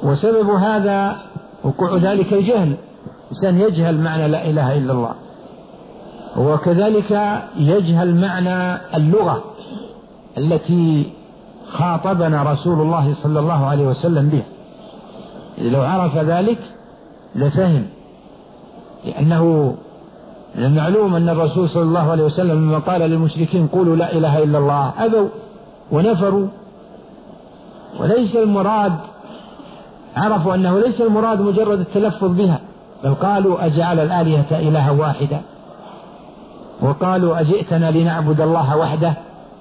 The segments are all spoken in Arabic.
وسبب هذا وقوع ذلك الجهل، إنسان يجهل معنى لا إله إلا الله، وكذلك يجهل معنى اللغة التي خاطبنا رسول الله صلى الله عليه وسلم بها. لو عرف ذلك لفهم، لأنه من المعلوم أن الرسول صلى الله عليه وسلم لما قال للمشركين قولوا لا إله إلا الله أبوا ونفروا، وليس المراد، عرفوا أنه ليس المراد مجرد التلفظ بها، بل قالوا أجعل الآلهة إلها واحدة، وقالوا أجئتنا لنعبد الله وحده،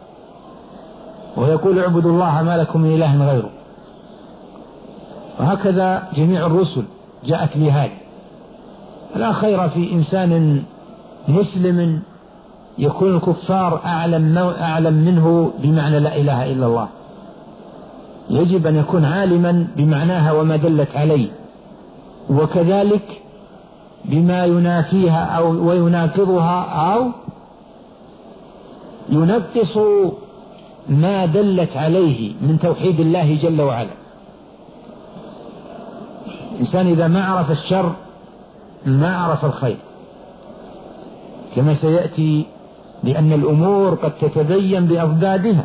ويقول اعبدوا الله ما لكم من إله غيره. وهكذا جميع الرسل جاءت بهذا. لا خير في إنسان مسلم يكون الكفار أعلم منه بمعنى لا إله إلا الله، يجب أن يكون عالما بمعناها وما دلت عليه، وكذلك بما ينافيها أو ويناقضها أو ينقص ما دلت عليه من توحيد الله جل وعلا. الإنسان إذا ما عرف الشر ما عرف الخير، كما سيأتي، لأن الأمور قد تتبين بأضدادها.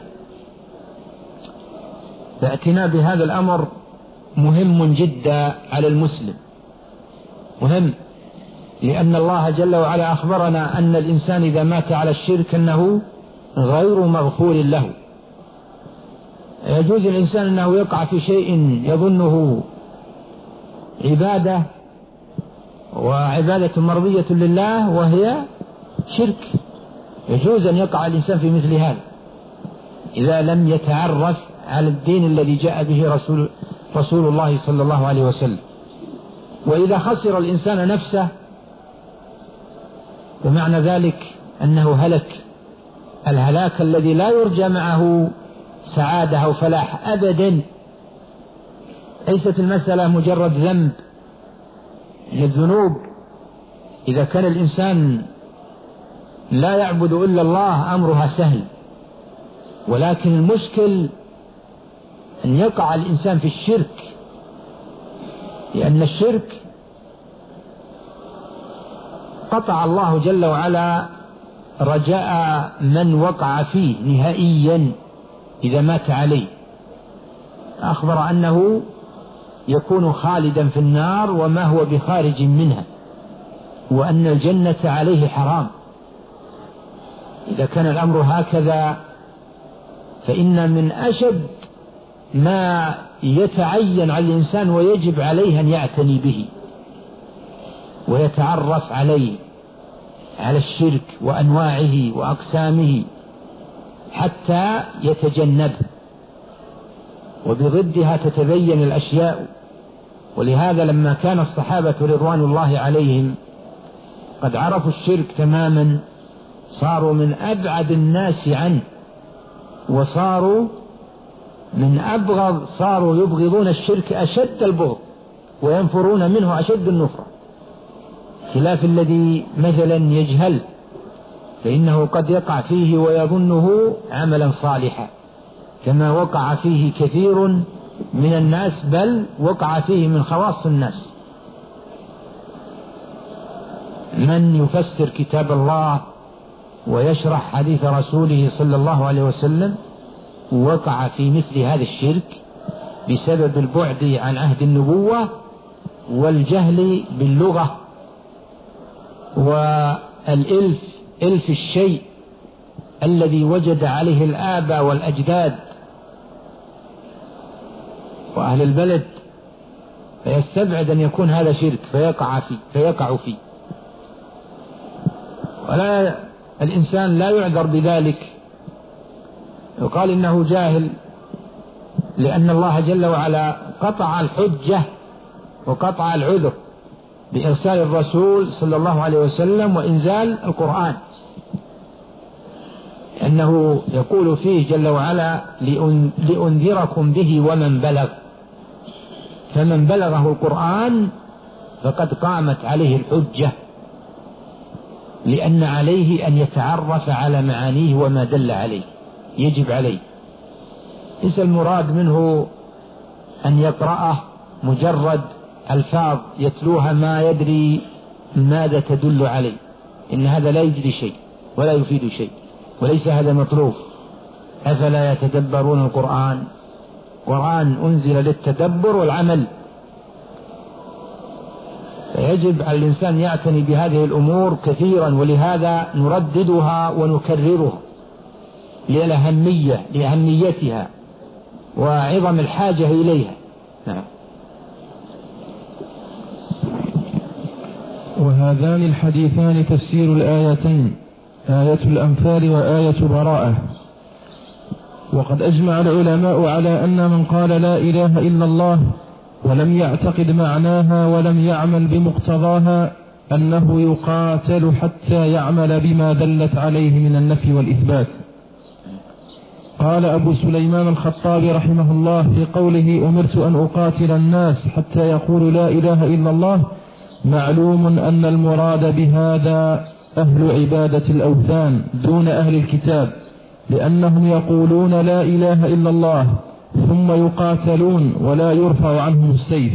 فاعتناء بهذا الأمر مهم جدا على المسلم، مهم، لأن الله جل وعلا أخبرنا أن الإنسان إذا مات على الشرك أنه غير مغفور له. يجوز الإنسان أنه يقع في شيء يظنه عبادة وعبادة مرضية لله وهي شرك، يجوز أن يقع الإنسان في مثل هذا إذا لم يتعرف على الدين الذي جاء به رسول الله صلى الله عليه وسلم. وإذا خسر الإنسان نفسه بمعنى ذلك أنه هلك الهلاك الذي لا يرجى معه سعادة أو فلاح أبدا. ليست المسألة مجرد ذنب من الذنوب، إذا كان الإنسان لا يعبد إلا الله أمرها سهل، ولكن المشكل أن يقع الإنسان في الشرك، لأن الشرك قطع الله جل وعلا رجاء من وقع فيه نهائيا إذا مات عليه، أخبر أنه يكون خالدا في النار وما هو بخارج منها، وأن الجنة عليه حرام. إذا كان الأمر هكذا فإن من أشد ما يتعين على الإنسان ويجب عليه أن يعتني به ويتعرف عليه، على الشرك وأنواعه وأقسامه حتى يتجنبه، وبضدها تتبين الأشياء. ولهذا لما كان الصحابة رضوان الله عليهم قد عرفوا الشرك تماما صاروا من أبعد الناس عنه، وصاروا من أبغض، صاروا يبغضون الشرك أشد البغض وينفرون منه أشد النفرة، خلاف الذي مثلا يجهل فإنه قد يقع فيه ويظنه عملا صالحا، كما وقع فيه كثير من الناس، بل وقع فيه من خواص الناس من يفسر كتاب الله ويشرح حديث رسوله صلى الله عليه وسلم وقع في مثل هذا الشرك بسبب البعد عن عهد النبوة والجهل باللغة والإلف، إلف الشيء الذي وجد عليه الآباء والأجداد وأهل البلد، فيستبعد أن يكون هذا شرك فيقع فيه. ولا الإنسان لا يعذر بذلك، يقال إنه جاهل، لأن الله جل وعلا قطع الحجة وقطع العذر بإرسال الرسول صلى الله عليه وسلم وإنزال القرآن، لأنه يقول فيه جل وعلا لأنذركم به ومن بلغ، فمن بلغه القرآن فقد قامت عليه الحجة، لأن عليه أن يتعرف على معانيه وما دل عليه، يجب عليه. ليس المراد منه أن يقرأه مجرد ألفاظ يتلوها ما يدري ماذا تدل عليه، إن هذا لا يجري شيء ولا يفيد شيء، وليس هذا مطلوب. أفلا يتدبرون القرآن؟ قرآن أنزل للتدبر والعمل، فيجب على الإنسان يعتني بهذه الأمور كثيرا، ولهذا نرددها ونكررها لأهميتها وعظم الحاجة إليها. نعم. وهذان الحديثان تفسير الآيتين، آية الأنفال وآية براءة. وقد أجمع العلماء على أن من قال لا إله إلا الله ولم يعتقد معناها ولم يعمل بمقتضاها أنه يقاتل حتى يعمل بما دلت عليه من النفي والإثبات. قال أبو سليمان الخطابي رحمه الله في قوله أمرت أن أقاتل الناس حتى يقولوا لا إله إلا الله: معلوم أن المراد بهذا أهل عبادة الأوثان دون أهل الكتاب، لأنهم يقولون لا إله إلا الله ثم يقاتلون ولا يرفع عنهم السيف.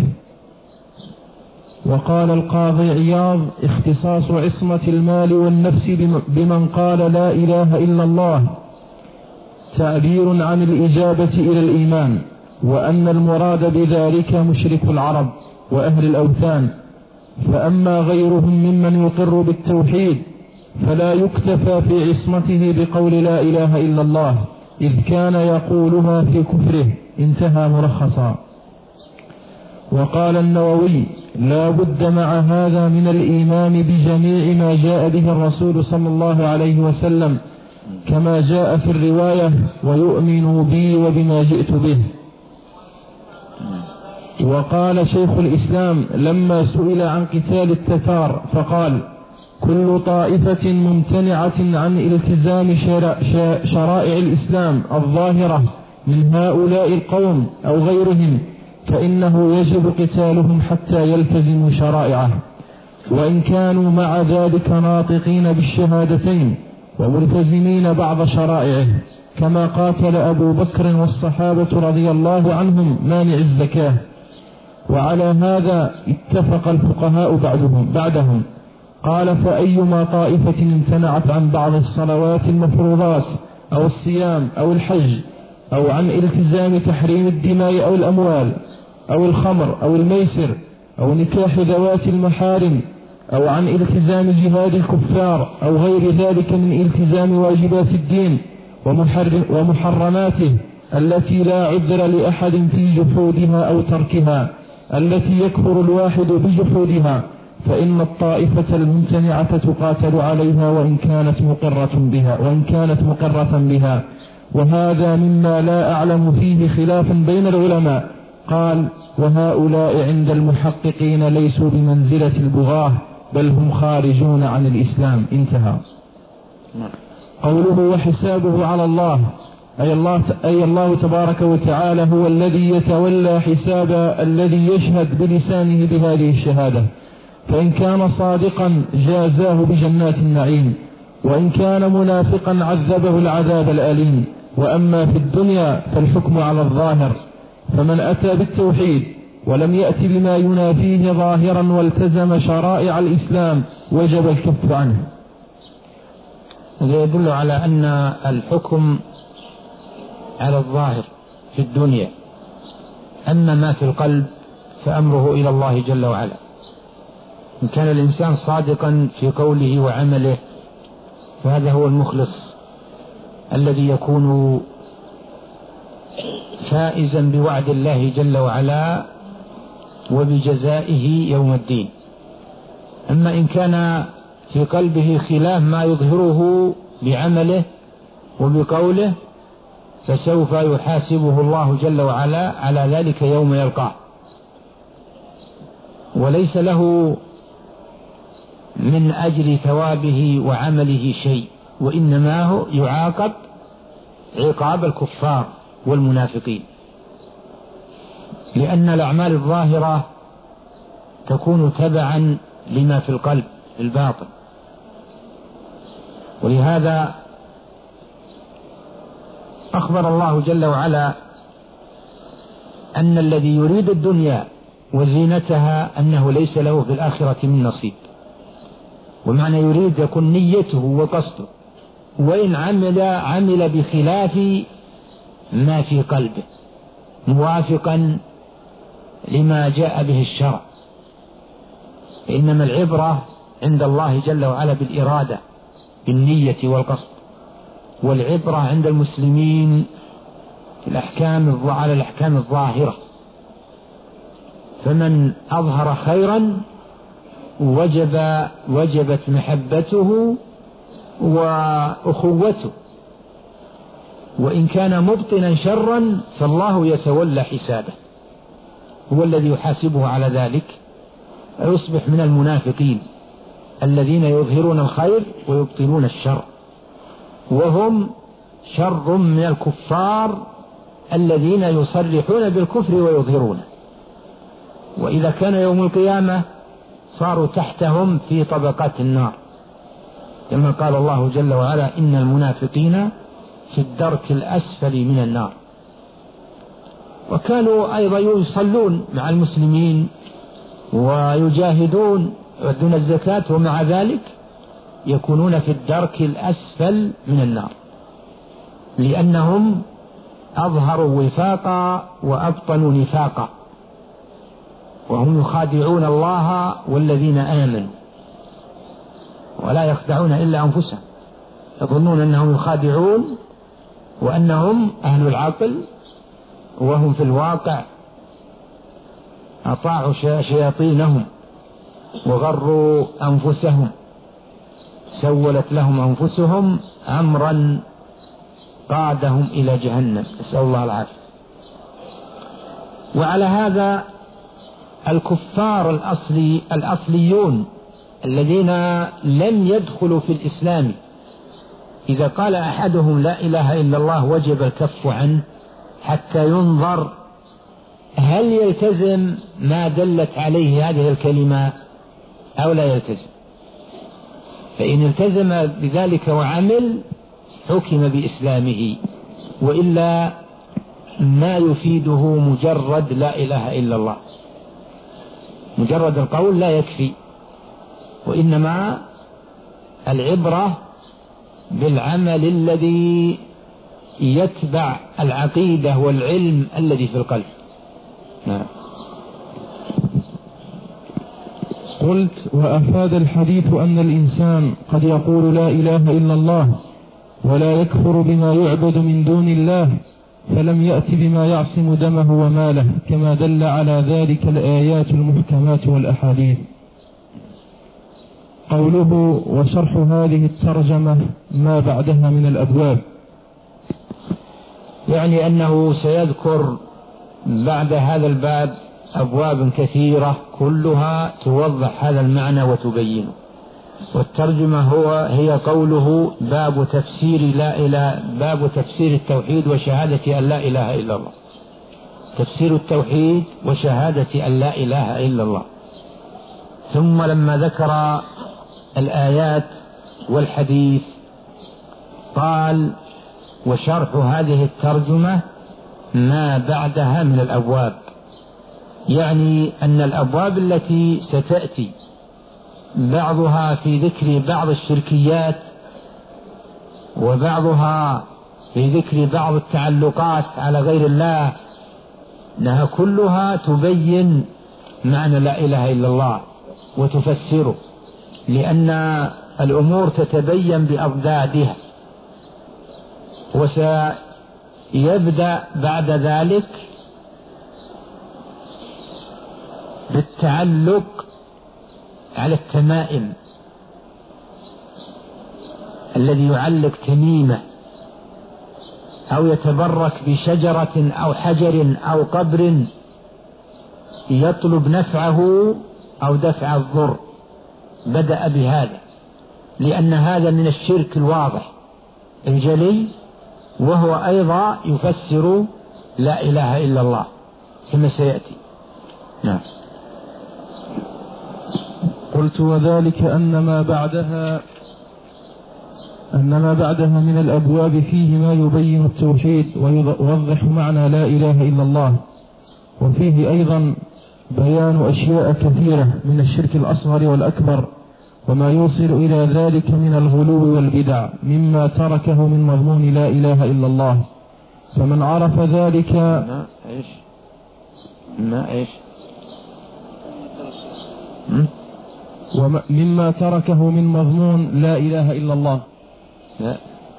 وقال القاضي عياض: اختصاص عصمة المال والنفس بمن قال لا إله إلا الله تعبير عن الإجابة إلى الإيمان، وأن المراد بذلك مشرك العرب وأهل الأوثان. فأما غيرهم ممن يقر بالتوحيد فلا يكتفى في عصمته بقول لا إله إلا الله، إذ كان يقولها في كفره. انتهى مرخصا. وقال النووي: لا بد مع هذا من الإيمان بجميع ما جاء به الرسول صلى الله عليه وسلم كما جاء في الرواية: ويؤمن بي وبما جئت به. وقال شيخ الإسلام لما سئل عن قتال التتار فقال: كل طائفة ممتنعة عن التزام شرائع الإسلام الظاهرة من هؤلاء القوم أو غيرهم فإنه يجب قتالهم حتى يلتزموا شرائعه، وإن كانوا مع ذلك ناطقين بالشهادتين وملتزمين بعض شرائعه، كما قاتل أبو بكر والصحابة رضي الله عنهم مانع الزكاة. وعلى هذا اتفق الفقهاء بعدهم. قال: فأيما طائفة امتنعت عن بعض الصلوات المفروضات أو الصيام أو الحج أو عن التزام تحريم الدماء أو الأموال أو الخمر أو الميسر أو نكاح ذوات المحارم أو عن التزام جهاد الكفار أو غير ذلك من التزام واجبات الدين ومحرماته التي لا عذر لأحد في جحودها أو تركها، التي يكفر الواحد بجحودها، فإن الطائفة الممتنعة تقاتل عليها وإن كانت مقرة بها. وهذا مما لا أعلم فيه خلاف بين العلماء. قال: وهؤلاء عند المحققين ليسوا بمنزلة البغاة، بل هم خارجون عن الإسلام. انتهى. قوله: وحسابه على الله، أي الله تبارك وتعالى هو الذي يتولى حساب الذي يشهد بلسانه بهذه الشهادة، فإن كان صادقا جازاه بجنات النعيم، وإن كان منافقا عذبه العذاب الأليم. وأما في الدنيا فالحكم على الظاهر، فمن أتى بالتوحيد ولم يأت بما ينافيه ظاهرا والتزم شرائع الإسلام وجب الكف عنه. هذا يدل على أن الحكم على الظاهر في الدنيا، أما ما في القلب فأمره إلى الله جل وعلا. إن كان الإنسان صادقا في قوله وعمله فهذا هو المخلص الذي يكون فائزا بوعد الله جل وعلا وبجزائه يوم الدين. أما إن كان في قلبه خلاف ما يظهره بعمله وبقوله فسوف يحاسبه الله جل وعلا على ذلك يوم يلقاه، وليس له من أجل ثوابه وعمله شيء، وإنما هو يعاقب عقاب الكفار والمنافقين، لأن الأعمال الظاهرة تكون تبعا لما في القلب الباطن. ولهذا أخبر الله جل وعلا أن الذي يريد الدنيا وزينتها أنه ليس له في الآخرة من نصيب. ومعنى يريد يكون نيته وقصده، وإن عمل بخلاف ما في قلبه موافقا لما جاء به الشرع. إنما العبرة عند الله جل وعلا بالإرادة بالنية والقصد، والعبرة عند المسلمين على الأحكام الظاهرة. فمن أظهر خيرا وجبت محبته وأخوته، وإن كان مبطنا شرا فالله يتولى حسابه، هو الذي يحاسبه على ذلك، يصبح من المنافقين الذين يظهرون الخير ويبطلون الشر، وهم شر من الكفار الذين يصرحون بالكفر ويظهرونه. وإذا كان يوم القيامة صاروا تحتهم في طبقات النار، كما قال الله جل وعلا: إن المنافقين في الدرك الأسفل من النار. وكانوا أيضا يصلون مع المسلمين ويجاهدون ويؤدون الزكاة، ومع ذلك يكونون في الدرك الأسفل من النار، لأنهم أظهروا وفاقا وأبطنوا نفاقا، وهم يخادعون الله والذين آمنوا ولا يخدعون إلا أنفسهم، يظنون أنهم يخادعون وأنهم أهل العقل، وهم في الواقع أطاعوا شياطينهم وغروا أنفسهم، سولت لهم أنفسهم أمرا قادهم إلى جهنم، نسأل الله العافية. وعلى هذا الكفار الأصليون الذين لم يدخلوا في الإسلام، إذا قال أحدهم لا إله إلا الله وجب الكف عنه حتى ينظر هل يلتزم ما دلت عليه هذه الكلمة أو لا يلتزم. فإن التزم بذلك وعمل حكم بإسلامه، وإلا ما يفيده مجرد لا إله إلا الله، مجرد القول لا يكفي، وإنما العبرة بالعمل الذي يتبع العقيدة والعلم الذي في القلب. نعم. قلت: وأفاد الحديث أن الإنسان قد يقول لا إله إلا الله ولا يكفر بما يعبد من دون الله، فلم يأت بما يعصم دمه وماله، كما دل على ذلك الآيات المحكمات والأحاديث. قوله: وشرح هذه الترجمة ما بعدها من الأبواب، يعني أنه سيذكر بعد هذا الباب أبواب كثيرة كلها توضح هذا المعنى وتبينه. والترجمة هي قوله: باب تفسير التوحيد وشهادة أن لا إله إلا الله. تفسير التوحيد وشهادة أن لا إله إلا الله. ثم لما ذكر الآيات والحديث قال: وشرح هذه الترجمة ما بعدها من الأبواب، يعني أن الأبواب التي ستأتي بعضها في ذكر بعض الشركيات، وبعضها في ذكر بعض التعلقات على غير الله، أنها كلها تبين معنى لا إله إلا الله وتفسره، لأن الأمور تتبين بأضدادها. وسيبدأ بعد ذلك بالتعلق على التمائم، الذي يعلق تميمة أو يتبرك بشجرة أو حجر أو قبر يطلب نفعه أو دفع الضر، بدأ بهذا، لأن هذا من الشرك الواضح الجلي، وهو أيضا يفسر لا إله إلا الله كما سيأتي. نعم. قلت: وذلك أن ما بعدها من الأبواب فيه ما يبين التوحيد ويوضح معنى لا إله إلا الله، وفيه أيضا بيان أشياء كثيرة من الشرك الأصغر والأكبر وما يوصل إلى ذلك من الغلو والبدع مما تركه من مضمون لا إله إلا الله. فمن عرف ذلك مما تركه من مضمون لا إله إلا الله. لا.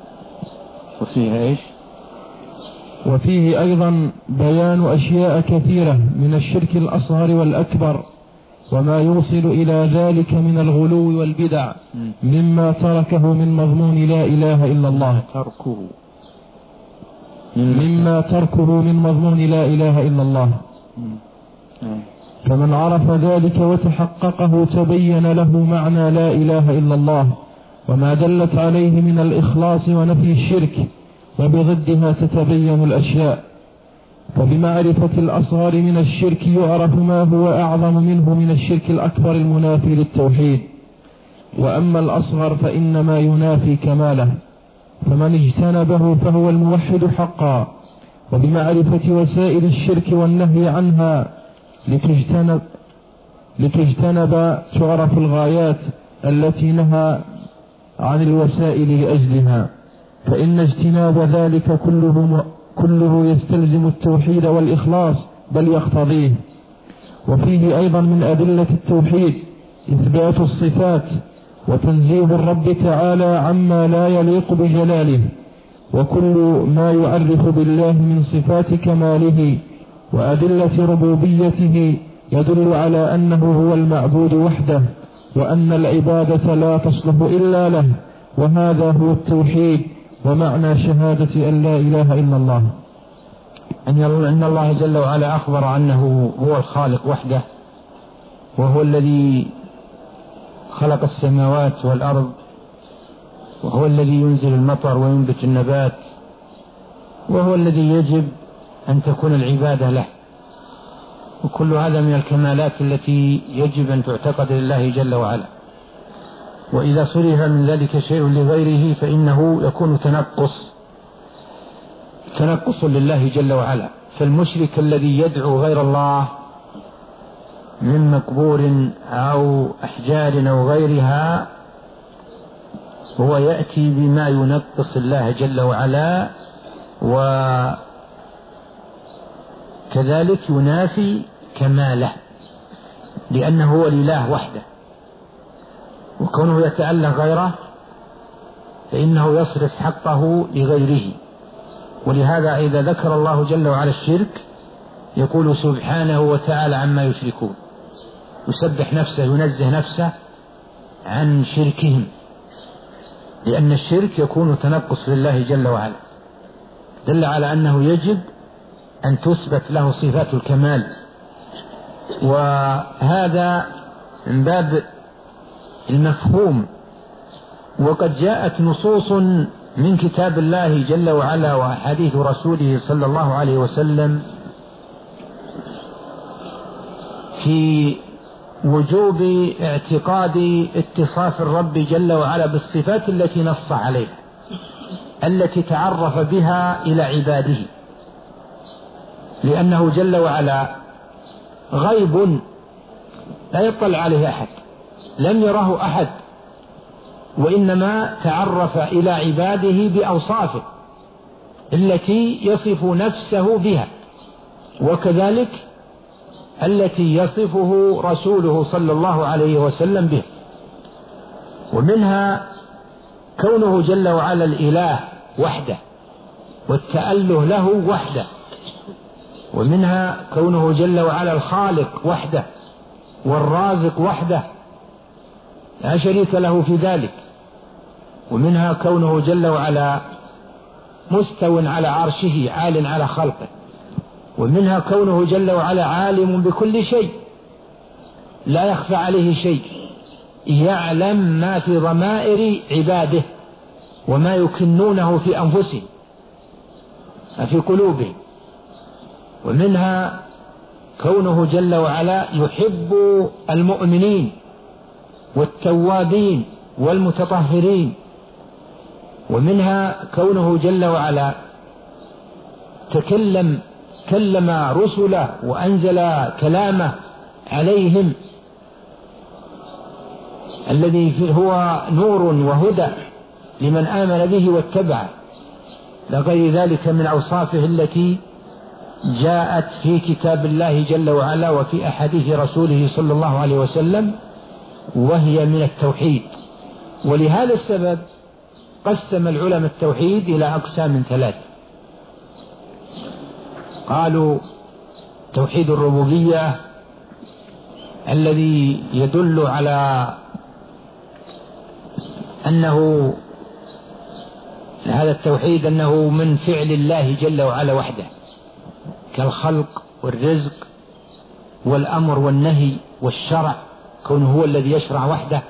وفيه أيضا بيان أشياء كثيرة من الشرك الأصغر والأكبر وما يوصل إلى ذلك من الغلو والبدع مما تركه من مضمون لا إله إلا الله. مما تركه من مضمون لا إله إلا الله. فمن عرف ذلك وتحققه تبين له معنى لا إله إلا الله وما دلت عليه من الإخلاص ونفي الشرك، وبضدها تتبين الأشياء. فبمعرفة الأصغر من الشرك يعرف ما هو أعظم منه من الشرك الأكبر المنافي للتوحيد، وأما الأصغر فإنما ينافي كماله، فمن اجتنبه فهو الموحد حقا. وبمعرفة وسائل الشرك والنهي عنها لتجتنب تعرف الغايات التي نهى عن الوسائل لأجلها، فإن اجتناب ذلك كله يستلزم التوحيد والإخلاص بل يقتضيه. وفيه أيضا من أدلة التوحيد إثبات الصفات وتنزيه الرب تعالى عما لا يليق بجلاله، وكل ما يعرف بالله من صفات كماله وأدلة ربوبيته يدل على أنه هو المعبود وحده، وأن العبادة لا تصلح إلا له، وهذا هو التوحيد ومعنى شهادة أن لا إله إلا الله. أن الله جل وعلا أخبر أنه هو الخالق وحده، وهو الذي خلق السماوات والأرض، وهو الذي ينزل المطر وينبت النبات، وهو الذي يجب أن تكون العبادة له. وكل هذا من الكمالات التي يجب أن تعتقد لله جل وعلا، وإذا صرف من ذلك شيء لغيره فإنه يكون تنقص لله جل وعلا. فالمشرك الذي يدعو غير الله من مقبور أو أحجار أو غيرها هو يأتي بما ينقص الله جل وعلا، وكذلك ينافي كماله، لأنه هو الإله وحده، وكونه يتأله غيره فإنه يصرف حقه لغيره. ولهذا إذا ذكر الله جل وعلا الشرك يقول سبحانه وتعالى عما يشركون، يسبح نفسه ينزه نفسه عن شركهم، لأن الشرك يكون تنقص لله جل وعلا، دل على أنه يجب أن تثبت له صفات الكمال. وهذا من باب المفهوم. وقد جاءت نصوص من كتاب الله جل وعلا وأحاديث رسوله صلى الله عليه وسلم في وجوب اعتقاد اتصاف الرب جل وعلا بالصفات التي نص عليها، التي تعرف بها إلى عباده، لأنه جل وعلا غيب لا يطلع عليه أحد، لم يره أحد، وإنما تعرف إلى عباده بأوصافه التي يصف نفسه بها، وكذلك التي يصفه رسوله صلى الله عليه وسلم به. ومنها كونه جل وعلا الإله وحده والتأله له وحده، ومنها كونه جل وعلا الخالق وحده والرازق وحده لا شريك له في ذلك، ومنها كونه جل وعلا مستو على عرشه عال على خلقه، ومنها كونه جل وعلا عالم بكل شيء لا يخفى عليه شيء، يعلم ما في ضمائر عباده وما يكنونه في أنفسهم في قلوبهم. ومنها كونه جل وعلا يحب المؤمنين والتوابين والمتطهرين. ومنها كونه جل وعلا كلم رسله وأنزل كلامه عليهم الذي هو نور وهدى لمن آمن به واتبعه، لغير ذلك من أوصافه التي جاءت في كتاب الله جل وعلا وفي أحاديث رسوله صلى الله عليه وسلم، وهي من التوحيد. ولهذا السبب قسم العلماء التوحيد إلى أقسام 3. قالوا توحيد الربوبية الذي يدل على أنه هذا التوحيد أنه من فعل الله جل وعلا وحده، كالخلق والرزق والأمر والنهي والشرع، كونه هو الذي يشرع وحده.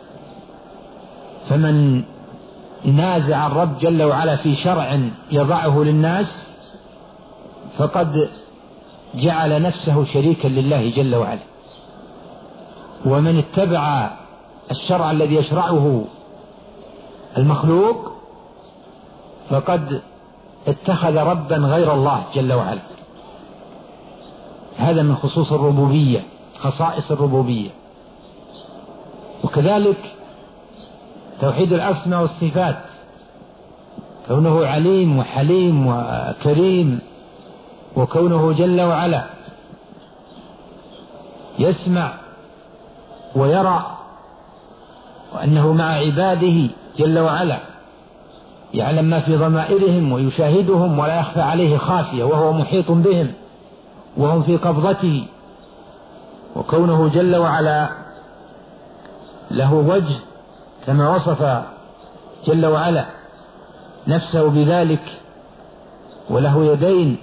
فمن نازع الرب جل وعلا في شرع يضعه للناس فقد جعل نفسه شريكا لله جل وعلا. ومن اتبع الشرع الذي يشرعه المخلوق فقد اتخذ ربا غير الله جل وعلا. هذا من خصوص الربوبية، خصائص الربوبية. وكذلك توحيد الأسماء والصفات، كونه عليم وحليم وكريم، وكونه جل وعلا يسمع ويرى، وأنه مع عباده جل وعلا يعلم ما في ضمائرهم ويشاهدهم ولا يخفى عليه خافية، وهو محيط بهم وهم في قبضته. وكونه جل وعلا له وجه كما وصف جل وعلا نفسه بذلك، وله يدين،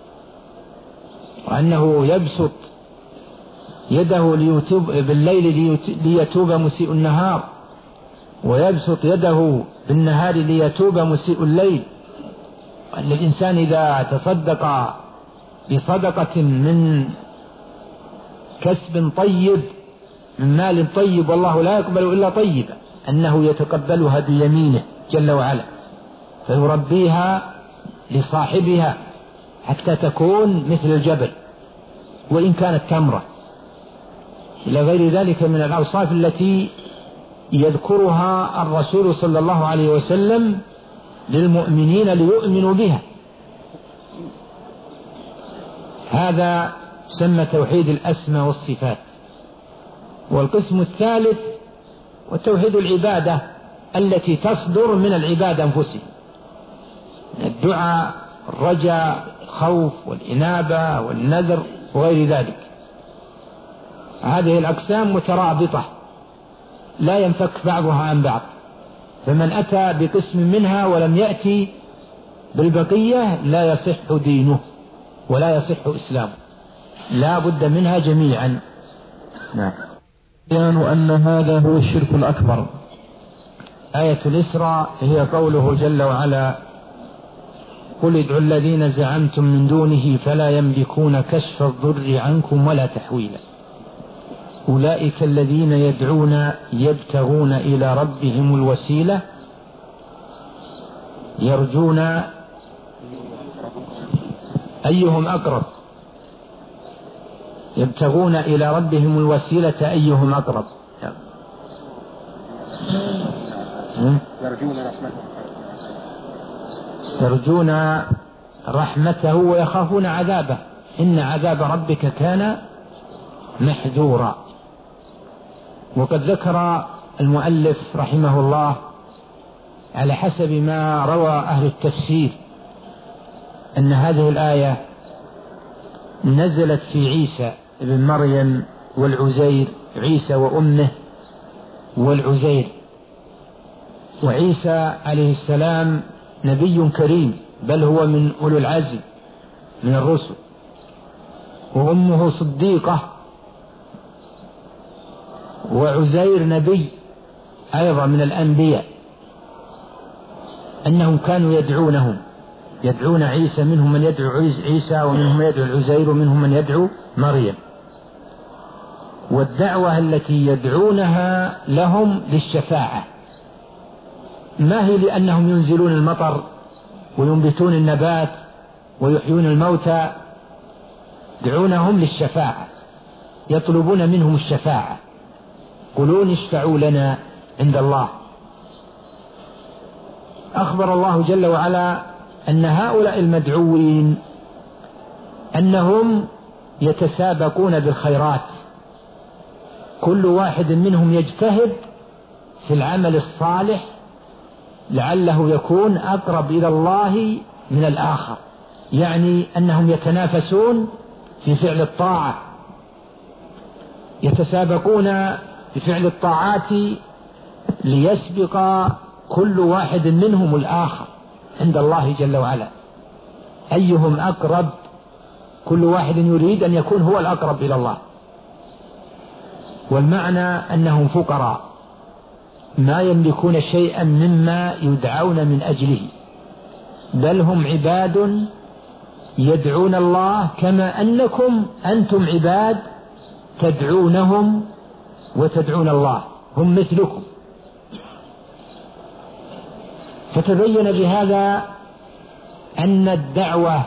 وأنه يبسط يده بالليل ليتوب مسيء النهار، ويبسط يده بالنهار ليتوب مسيء الليل. وأن الإنسان إذا تصدق بصدقة من كسب طيب، من مال طيب، والله لا يقبل إلا طيبا، أنه يتقبلها بيمينه جل وعلا فيربيها لصاحبها حتى تكون مثل الجبل وإن كانت تمرة، إلى غير ذلك من الأوصاف التي يذكرها الرسول صلى الله عليه وسلم للمؤمنين ليؤمنوا بها. هذا يسمى توحيد الأسماء والصفات. والقسم الثالث وتوحيد العبادة التي تصدر من العباد أنفسهم، الدعاء، الرجاء، الخوف والإنابة والنذر وغير ذلك. هذه الأقسام مترابطة لا ينفك بعضها عن بعض، فمن أتى بقسم منها ولم يأتي بالبقية لا يصح دينه ولا يصح إسلامه، لا بد منها جميعا. نعم. بيان أن هذا هو الشرك الأكبر. آية الإسراء هي قوله جل وعلا: قل ادعوا الذين زعمتم من دونه فلا يملكون كشف الضر عنكم ولا تحويلا أولئك الذين يدعون يبتغون إلى ربهم الوسيلة يرجون أيهم أقرب، يبتغون إلى ربهم الوسيلة أيهم أقرب، يرجون رحمته ويخافون عذابه، إن عذاب ربك كان محذورا. وقد ذكر المؤلف رحمه الله على حسب ما روى أهل التفسير أن هذه الآية نزلت في عيسى ابن مريم والعزير، عيسى وأمه والعزير. وعيسى عليه السلام نبي كريم، بل هو من أولو العزم من الرسل، وأمه صديقة، وعزير نبي أيضا من الأنبياء، أنهم كانوا يدعون عيسى، منهم من يدعو عيسى ومنهم من يدعو العزير ومنهم من يدعو مريم. والدعوة التي يدعونها لهم للشفاعة، ما هي لأنهم ينزلون المطر وينبتون النبات ويحيون الموتى، يدعونهم للشفاعة، يطلبون منهم الشفاعة، قولون اشفعوا لنا عند الله. أخبر الله جل وعلا أن هؤلاء المدعوين أنهم يتسابقون بالخيرات، كل واحد منهم يجتهد في العمل الصالح لعله يكون أقرب إلى الله من الآخر، يعني أنهم يتنافسون في فعل الطاعة، يتسابقون بفعل الطاعات ليسبق كل واحد منهم الآخر عند الله جل وعلا، أيهم أقرب، كل واحد يريد أن يكون هو الأقرب إلى الله. والمعنى أنهم فقراء ما يملكون شيئا مما يدعون من أجله، بل هم عباد يدعون الله كما أنكم أنتم عباد تدعونهم وتدعون الله، هم مثلكم. فتبين بهذا أن الدعوة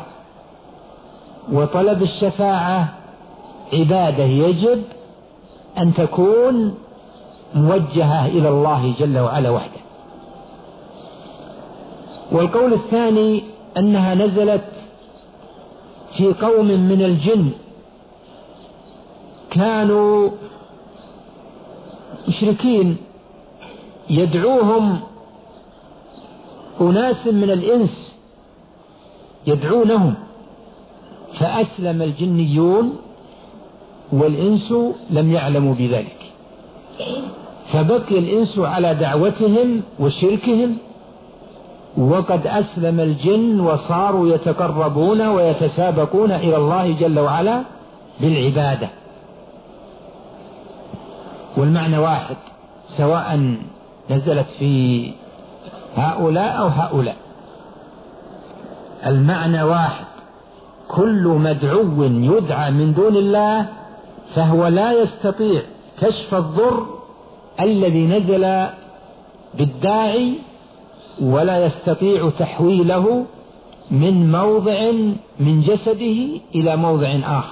وطلب الشفاعة عبادة يجب أن تكون موجهة إلى الله جل وعلا وحده. والقول الثاني أنها نزلت في قوم من الجن كانوا مشركين يدعوهم أناس من الإنس يدعونهم، فأسلم الجنيون والإنس لم يعلموا بذلك، فبقي الإنس على دعوتهم وشركهم، وقد أسلم الجن وصاروا يتقربون ويتسابقون إلى الله جل وعلا بالعبادة. والمعنى واحد سواء نزلت في هؤلاء أو هؤلاء، المعنى واحد، كل مدعو يدعى من دون الله فهو لا يستطيع كشف الضر الذي نزل بالداعي، ولا يستطيع تحويله من موضع من جسده إلى موضع آخر،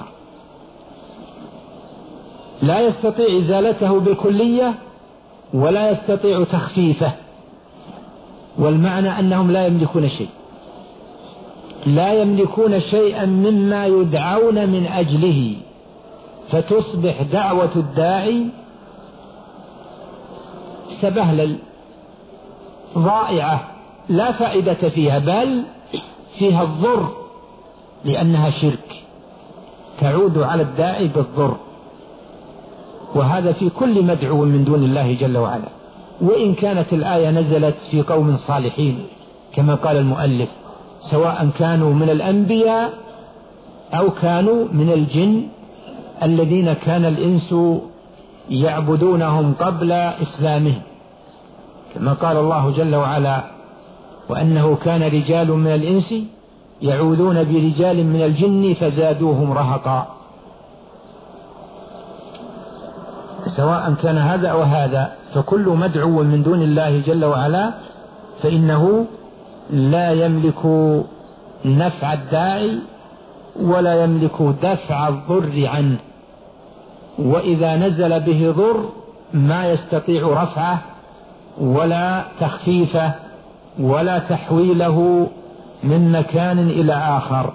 لا يستطيع إزالته بالكلية ولا يستطيع تخفيفه. والمعنى أنهم لا يملكون شيء، لا يملكون شيئا مما يدعون من أجله، فتصبح دعوة الداعي سبهلل ضائعة لا فائدة فيها، بل فيها الضر، لأنها شرك تعود على الداعي بالضر. وهذا في كل مدعو من دون الله جل وعلا، وإن كانت الآية نزلت في قوم صالحين كما قال المؤلف، سواء كانوا من الأنبياء أو كانوا من الجن الذين كان الإنس يعبدونهم قبل إسلامهم، كما قال الله جل وعلا: وأنه كان رجال من الإنس يعوذون برجال من الجن فزادوهم رهقا. سواء كان هذا أو هذا، فكل مدعو من دون الله جل وعلا فإنه لا يملك نفع الداعي ولا يملك دفع الضر عنه، وإذا نزل به ضر ما يستطيع رفعه ولا تخفيفه ولا تحويله من مكان إلى آخر.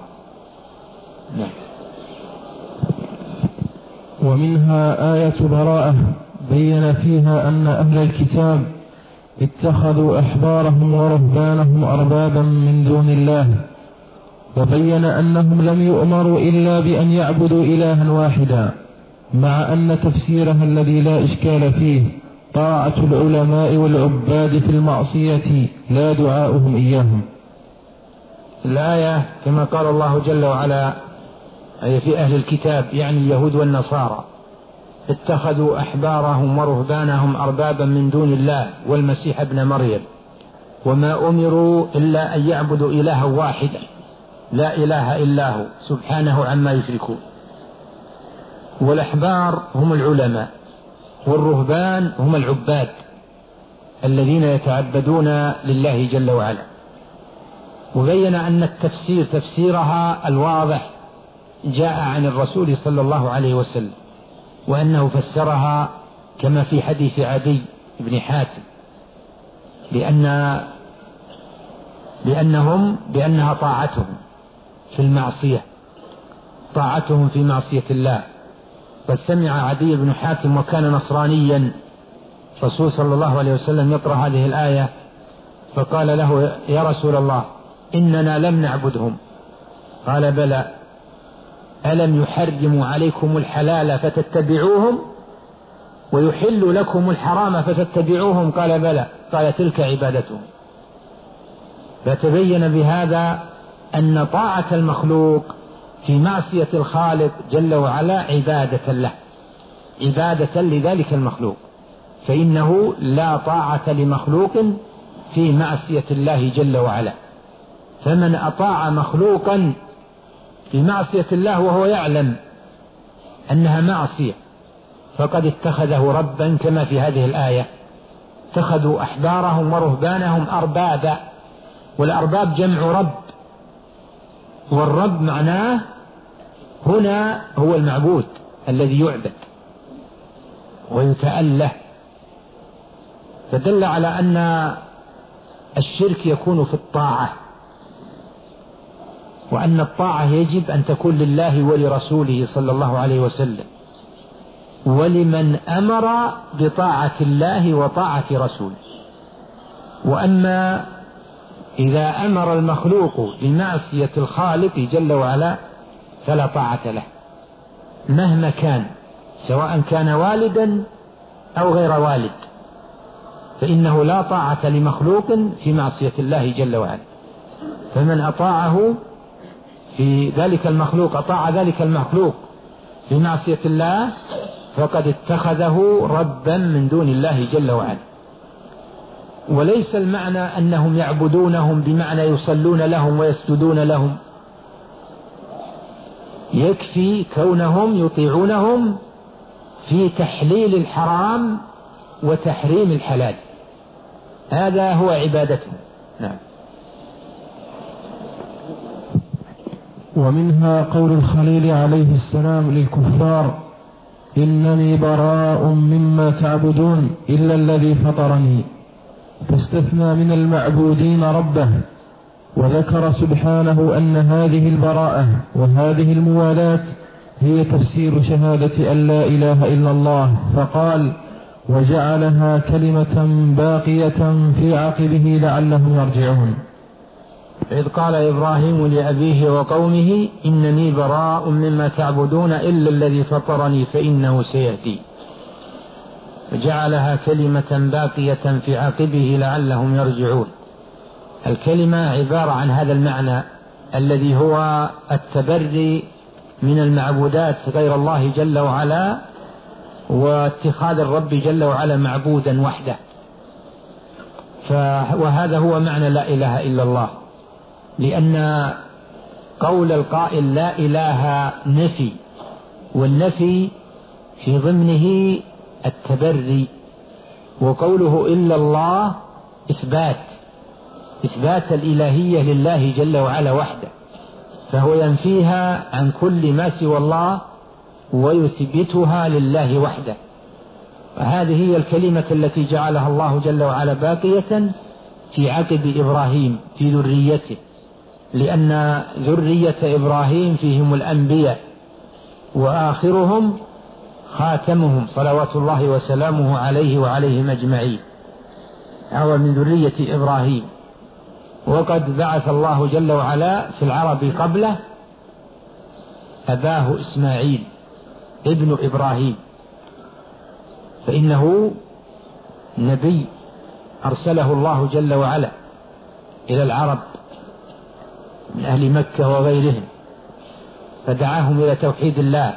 ومنها آية براءة بين فيها أن أهل الكتاب اتخذوا أحبارهم ورهبانهم أربابا من دون الله، وبين أنهم لم يؤمروا إلا بأن يعبدوا إلها واحدا، مع أن تفسيرها الذي لا إشكال فيه طاعة العلماء والعباد في المعصية لا دعاؤهم إياهم. الآية كما قال الله جل وعلا أي في أهل الكتاب يعني اليهود والنصارى، اتخذوا أحبارهم ورهبانهم أربابا من دون الله والمسيح ابن مريم، وما أمروا إلا أن يعبدوا إلها واحدا لا إله إلا هو سبحانه عما يشركون. والأحبار هم العلماء، والرهبان هم العباد الذين يتعبدون لله جل وعلا. وبين أن التفسير تفسيرها الواضح جاء عن الرسول صلى الله عليه وسلم، وأنه فسرها كما في حديث عدي بن حاتم بأنها طاعتهم في المعصية، طاعتهم في معصية الله. فسمع عدي بن حاتم وكان نصرانيا الرسول صلى الله عليه وسلم يقرأ هذه الآية، فقال له: يا رسول الله إننا لم نعبدهم. قال: بلى، ألم يحرموا عليكم الحلال فتتبعوهم ويحل لكم الحرام فتتبعوهم؟ قال: بلى. قال: تلك عبادتهم. فتبين بهذا أن طاعة المخلوق في معصية الخالق جل وعلا عبادة له، عبادة لذلك المخلوق، فإنه لا طاعة لمخلوق في معصية الله جل وعلا. فمن أطاع مخلوقا في معصية الله وهو يعلم أنها معصية فقد اتخذه ربا، كما في هذه الآية: اتخذوا أحبارهم ورهبانهم أربابا. والأرباب جمع رب، والرب معناه هنا هو المعبود الذي يعبد ويتأله. فدل على أن الشرك يكون في الطاعة، وأن الطاعة يجب أن تكون لله ولرسوله صلى الله عليه وسلم، ولمن أمر بطاعة الله وطاعة رسوله. وأما إذا أمر المخلوق بمعصية الخالق جل وعلا فلا طاعة له مهما كان، سواء كان والدا أو غير والد، فإنه لا طاعة لمخلوق في معصية الله جل وعلا. فمن أطاعه في ذلك المخلوق، أطاع ذلك المخلوق في معصية الله، فقد اتخذه ربا من دون الله جل وعلا. وليس المعنى أنهم يعبدونهم بمعنى يصلون لهم ويسجدون لهم، يكفي كونهم يطيعونهم في تحليل الحرام وتحريم الحلال، هذا هو عبادتهم. نعم. ومنها قول الخليل عليه السلام للكفار: إنني براء مما تعبدون إلا الذي فطرني، فاستثنى من المعبودين ربه، وذكر سبحانه أن هذه البراءة وهذه الموالاة هي تفسير شهادة أن لا إله إلا الله، فقال: وجعلها كلمة باقية في عقبه لعلهم يرجعون. إذ قال إبراهيم لأبيه وقومه: إنني براء مما تعبدون إلا الذي فطرني فإنه سيهدي، وجعلها كلمة باقية في عقبه لعلهم يرجعون. الكلمة عبارة عن هذا المعنى الذي هو التبري من المعبودات غير الله جل وعلا، واتخاذ الرب جل وعلا معبودا وحده. وهذا هو معنى لا إله إلا الله، لأن قول القائل لا إله نفي، والنفي في ضمنه التبري، وقوله إلا الله إثبات الإلهية لله جل وعلا وحده، فهو ينفيها عن كل ما سوى الله ويثبتها لله وحده. وهذه هي الكلمة التي جعلها الله جل وعلا باقية في عقب إبراهيم في ذريته، لأن ذرية إبراهيم فيهم الأنبياء، وآخرهم خاتمهم صلوات الله وسلامه عليه وعليهم أجمعين، هو من ذرية إبراهيم. وقد بعث الله جل وعلا في العرب قبله أباه إسماعيل ابن إبراهيم، فإنه نبي أرسله الله جل وعلا إلى العرب من أهل مكة وغيرهم، فدعاهم إلى توحيد الله.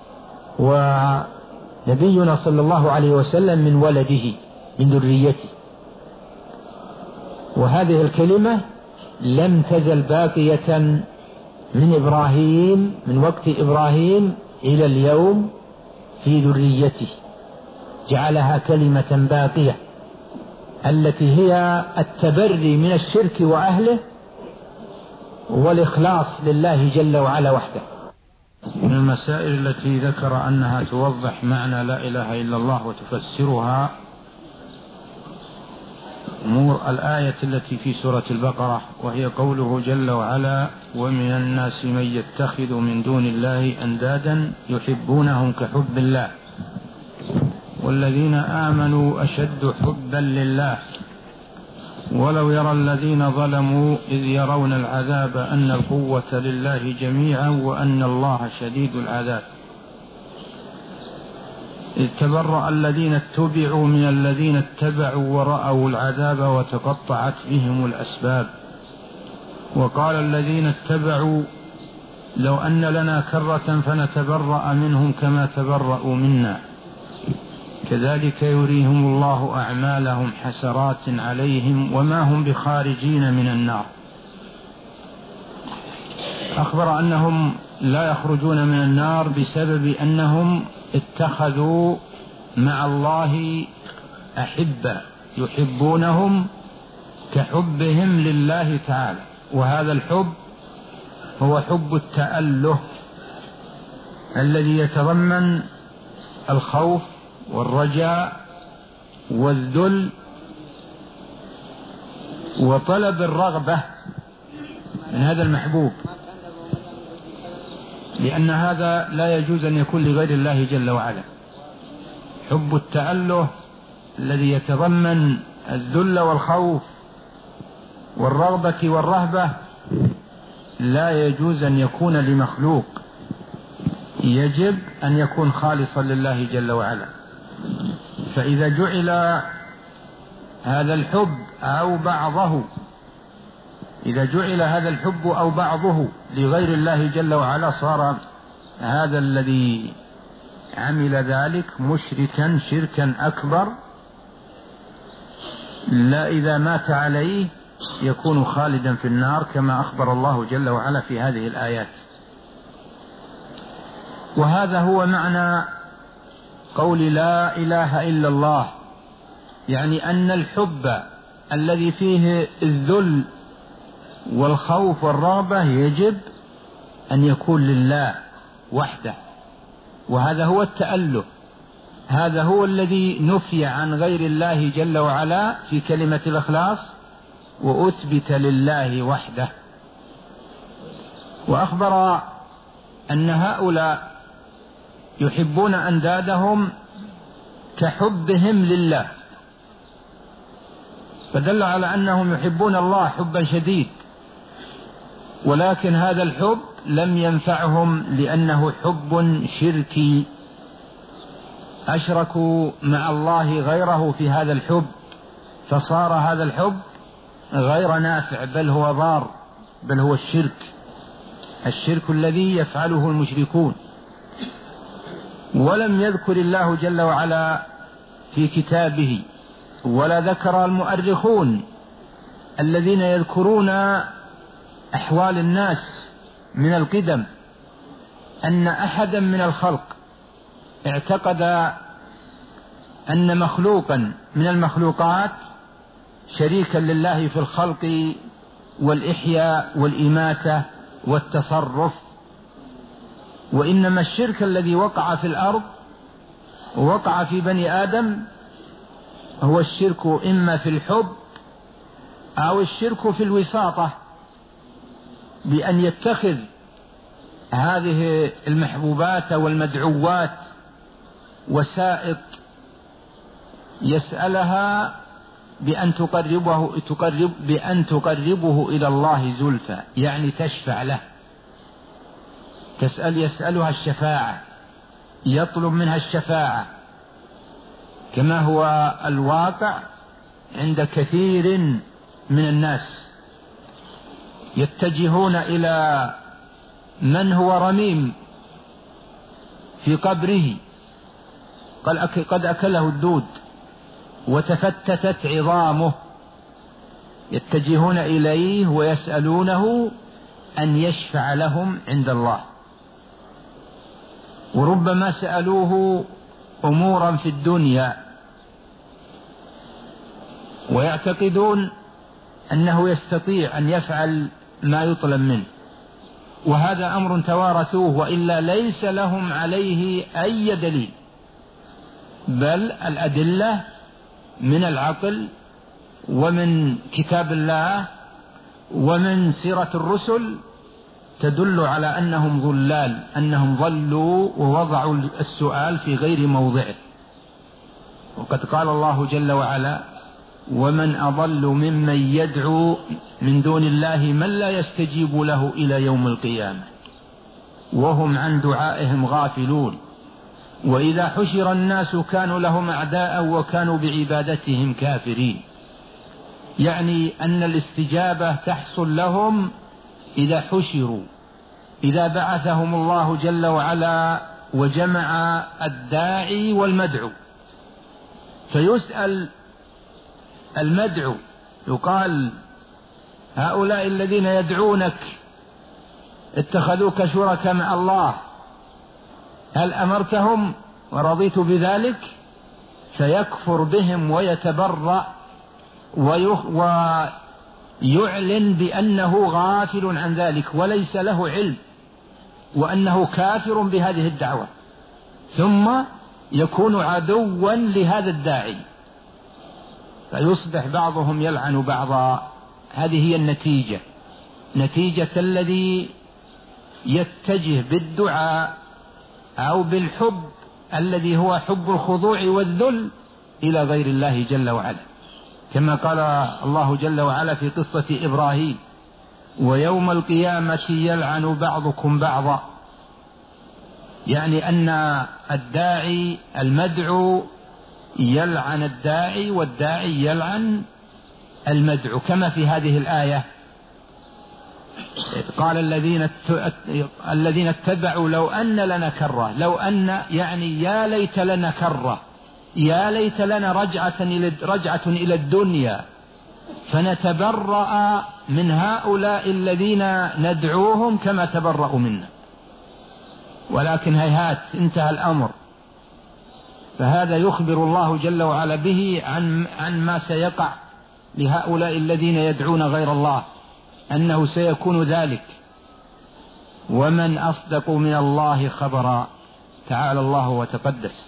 ونبينا صلى الله عليه وسلم من ولده من ذريته، وهذه الكلمة لم تزل باقية من إبراهيم، من وقت إبراهيم إلى اليوم في ذريته، جعلها كلمة باقية التي هي التبري من الشرك وأهله والإخلاص لله جل وعلا وحده. المسائل التي ذكر أنها توضح معنى لا إله إلا الله وتفسرها أمور الآية التي في سورة البقرة، وهي قوله جل وعلا: ومن الناس من يتخذ من دون الله أندادا يحبونهم كحب الله والذين آمنوا أشد حبا لله ولو يرى الذين ظلموا إذ يرون العذاب أن القوة لله جميعا وأن الله شديد العذاب. إذ تبرأ الذين اتبعوا من الذين اتبعوا ورأوا العذاب وتقطعت بهم الأسباب. وقال الذين اتبعوا لو أن لنا كرة فنتبرأ منهم كما تبرأوا منا كذلك يريهم الله أعمالهم حسرات عليهم وما هم بخارجين من النار. أخبر أنهم لا يخرجون من النار بسبب أنهم اتخذوا مع الله أحبة يحبونهم كحبهم لله تعالى، وهذا الحب هو حب التأله الذي يتضمن الخوف والرجاء والذل وطلب الرغبة من هذا المحبوب، لأن هذا لا يجوز أن يكون لغير الله جل وعلا. حب التأله الذي يتضمن الذل والخوف والرغبة والرهبة لا يجوز أن يكون لمخلوق، يجب أن يكون خالصا لله جل وعلا. فإذا جعل هذا الحب أو بعضه أو بعضه لغير الله جل وعلا صار هذا الذي عمل ذلك مشركا شركا أكبر، لا إذا مات عليه يكون خالدا في النار كما أخبر الله جل وعلا في هذه الآيات. وهذا هو معنى قول لا إله إلا الله، يعني أن الحب الذي فيه الذل والخوف والرغبة يجب أن يكون لله وحده، وهذا هو التأله، هذا هو الذي نفي عن غير الله جل وعلا في كلمة الإخلاص وأثبت لله وحده. وأخبر أن هؤلاء يحبون أندادهم كحبهم لله، فدل على أنهم يحبون الله حبا شديد، ولكن هذا الحب لم ينفعهم لأنه حب شركي، أشركوا مع الله غيره في هذا الحب، فصار هذا الحب غير نافع بل هو ضار، بل هو الشرك الذي يفعله المشركون. ولم يذكر الله جل وعلا في كتابه ولا ذكر المؤرخون الذين يذكرون أحوال الناس من القدم أن أحدا من الخلق اعتقد أن مخلوقا من المخلوقات شريكا لله في الخلق والإحياء والإماتة والتصرف، وإنما الشرك الذي وقع في الأرض ووقع في بني آدم هو الشرك إما في الحب أو الشرك في الوساطة، بأن يتخذ هذه المحبوبات والمدعوات وسائط يسألها بأن تقربه إلى الله زلفى، يعني تشفع له، يسألها الشفاعة، يطلب منها الشفاعة، كما هو الواقع عند كثير من الناس، يتجهون إلى من هو رميم في قبره قد أكله الدود وتفتتت عظامه، يتجهون إليه ويسألونه أن يشفع لهم عند الله، وربما سألوه أمورا في الدنيا ويعتقدون أنه يستطيع أن يفعل ما يطلب منه، وهذا أمر توارثوه، وإلا ليس لهم عليه أي دليل، بل الأدلة من العقل ومن كتاب الله ومن سيرة الرسل تدل على أنهم ضلال، أنهم ضلوا ووضعوا السؤال في غير موضعه. وقد قال الله جل وعلا: ومن أضل ممن يدعو من دون الله من لا يستجيب له إلى يوم القيامة وهم عن دعائهم غافلون وإذا حشر الناس كانوا لهم أعداء وكانوا بعبادتهم كافرين. يعني أن الاستجابة تحصل لهم إذا حشروا، إذا بعثهم الله جل وعلا وجمع الداعي والمدعو، فيسأل المدعو يقال: هؤلاء الذين يدعونك اتخذوك شركاء مع الله، هل أمرتهم ورضيت بذلك؟ فيكفر بهم ويتبرأ ويعلن بأنه غافل عن ذلك وليس له علم، وأنه كافر بهذه الدعوة، ثم يكون عدوا لهذا الداعي، فيصبح بعضهم يلعن بعضا. هذه هي النتيجة، نتيجة الذي يتجه بالدعاء أو بالحب الذي هو حب الخضوع والذل إلى غير الله جل وعلا، كما قال الله جل وعلا في قصة إبراهيم: ويوم القيامة يلعن بعضكم بعضا. يعني أن الداعي المدعو يلعن الداعي والداعي يلعن المدعو، كما في هذه الآية: قال الذين اتبعوا لو أن لنا كرة، لو أن يعني يا ليت لنا كرة، يا ليت لنا رجعة إلى الدنيا فنتبرأ من هؤلاء الذين ندعوهم كما تبرأوا منا، ولكن هيهات انتهى الأمر. فهذا يخبر الله جل وعلا به عن ما سيقع لهؤلاء الذين يدعون غير الله، أنه سيكون ذلك. ومن أصدق من الله خبرا، تعالى الله وتقدس.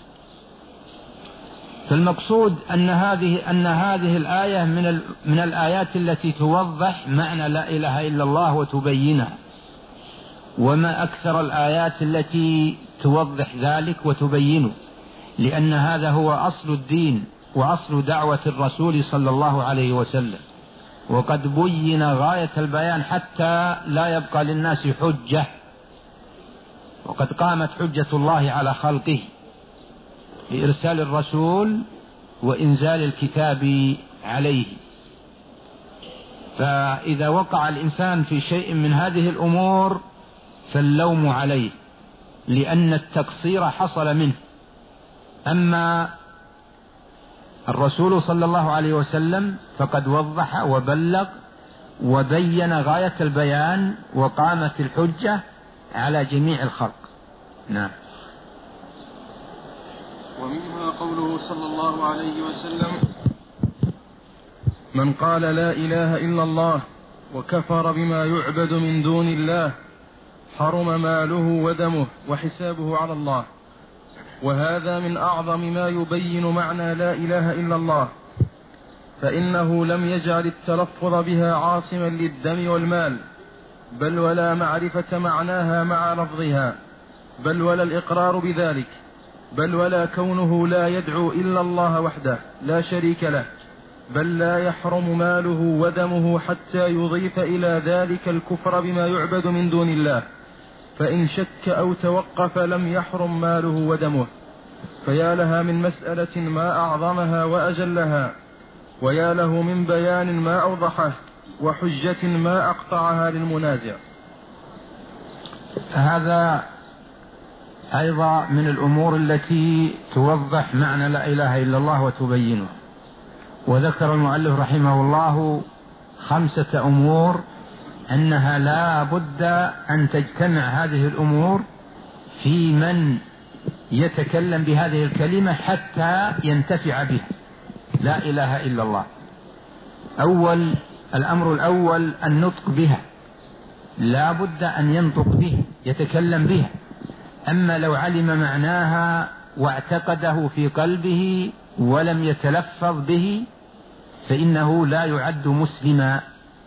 فالمقصود أن هذه الآية من الآيات التي توضح معنى لا إله إلا الله وتبينها، وما أكثر الآيات التي توضح ذلك وتبينه، لأن هذا هو أصل الدين وأصل دعوة الرسول صلى الله عليه وسلم، وقد بين غاية البيان حتى لا يبقى للناس حجة، وقد قامت حجة الله على خلقه بإرسال الرسول وإنزال الكتاب عليه. فإذا وقع الإنسان في شيء من هذه الأمور فاللوم عليه، لأن التقصير حصل منه. أما الرسول صلى الله عليه وسلم فقد وضح وبلغ وبين غاية البيان، وقامت الحجة على جميع الخلق. نعم. ومنها قوله صلى الله عليه وسلم: من قال لا إله إلا الله وكفر بما يعبد من دون الله حرم ماله ودمه وحسابه على الله. وهذا من أعظم ما يبين معنى لا إله إلا الله، فإنه لم يجعل التلفظ بها عاصما للدم والمال، بل ولا معرفة معناها مع لفظها، بل ولا الإقرار بذلك، بل ولا كونه لا يدعو إلا الله وحده لا شريك له، بل لا يحرم ماله ودمه حتى يضيف إلى ذلك الكفر بما يعبد من دون الله، فإن شك أو توقف لم يحرم ماله ودمه. فيا لها من مسألة ما أعظمها وأجلها، ويا له من بيان ما أوضحه، وحجة ما أقطعها للمنازع. هذا أيضا من الأمور التي توضح معنى لا إله إلا الله وتبينه. وذكر المؤلف رحمه الله 5 أمور أنها لا بد أن تجتمع هذه الأمور في من يتكلم بهذه الكلمة حتى ينتفع بها، لا إله إلا الله. الأمر الأول النطق بها، لا بد أن ينطق به يتكلم بها. أما لو علم معناها واعتقده في قلبه ولم يتلفظ به فإنه لا يعد مسلما،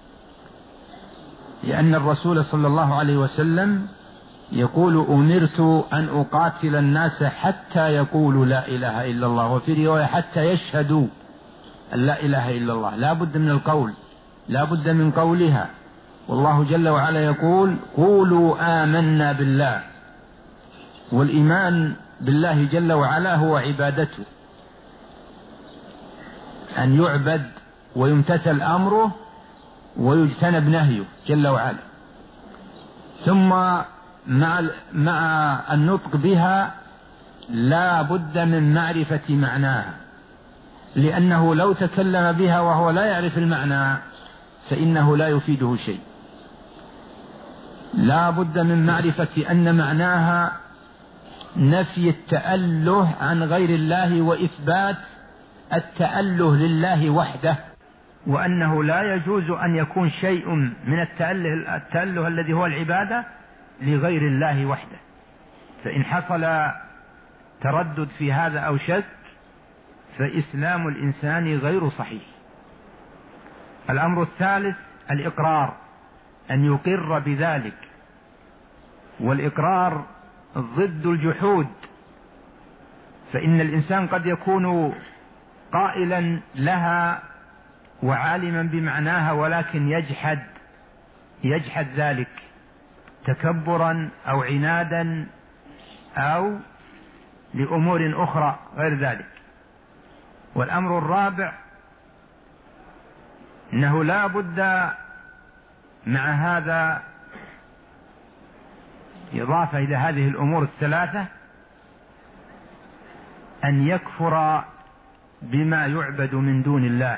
لأن الرسول صلى الله عليه وسلم يقول أمرت أن أقاتل الناس حتى يقولوا لا إله إلا الله، وفي رواية حتى يشهدوا أن لا إله إلا الله. لا بد من القول، لا بد من قولها. والله جل وعلا يقول قولوا آمنا بالله، والإيمان بالله جل وعلا هو عبادته، أن يعبد ويمتثل أمره ويجتنب نهيه جل وعلا. ثم مع النطق بها لا بد من معرفة معناها، لأنه لو تكلم بها وهو لا يعرف المعنى فإنه لا يفيده شيء. لا بد من معرفة أن معناها نفي التأله عن غير الله وإثبات التأله لله وحده، وأنه لا يجوز أن يكون شيء من التأله الذي هو العبادة لغير الله وحده. فإن حصل تردد في هذا أو شك فإسلام الإنسان غير صحيح. الأمر الثالث الإقرار، أن يقر بذلك، والإقرار ضد الجحود. فإن الإنسان قد يكون قائلا لها وعالما بمعناها ولكن يجحد ذلك تكبرا أو عنادا أو لأمور أخرى غير ذلك. والأمر الرابع أنه لا بد مع هذا إضافة إلى هذه الأمور الثلاثة أن يكفر بما يعبد من دون الله.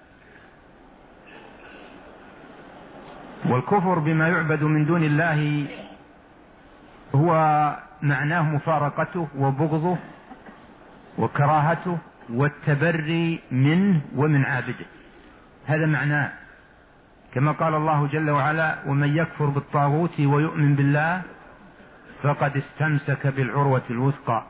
والكفر بما يعبد من دون الله هو معناه مفارقته وبغضه وكراهته والتبري منه ومن عابده، هذا معناه. كما قال الله جل وعلا ومن يكفر بالطاغوت ويؤمن بالله فقد استمسك بالعروة الوثقى.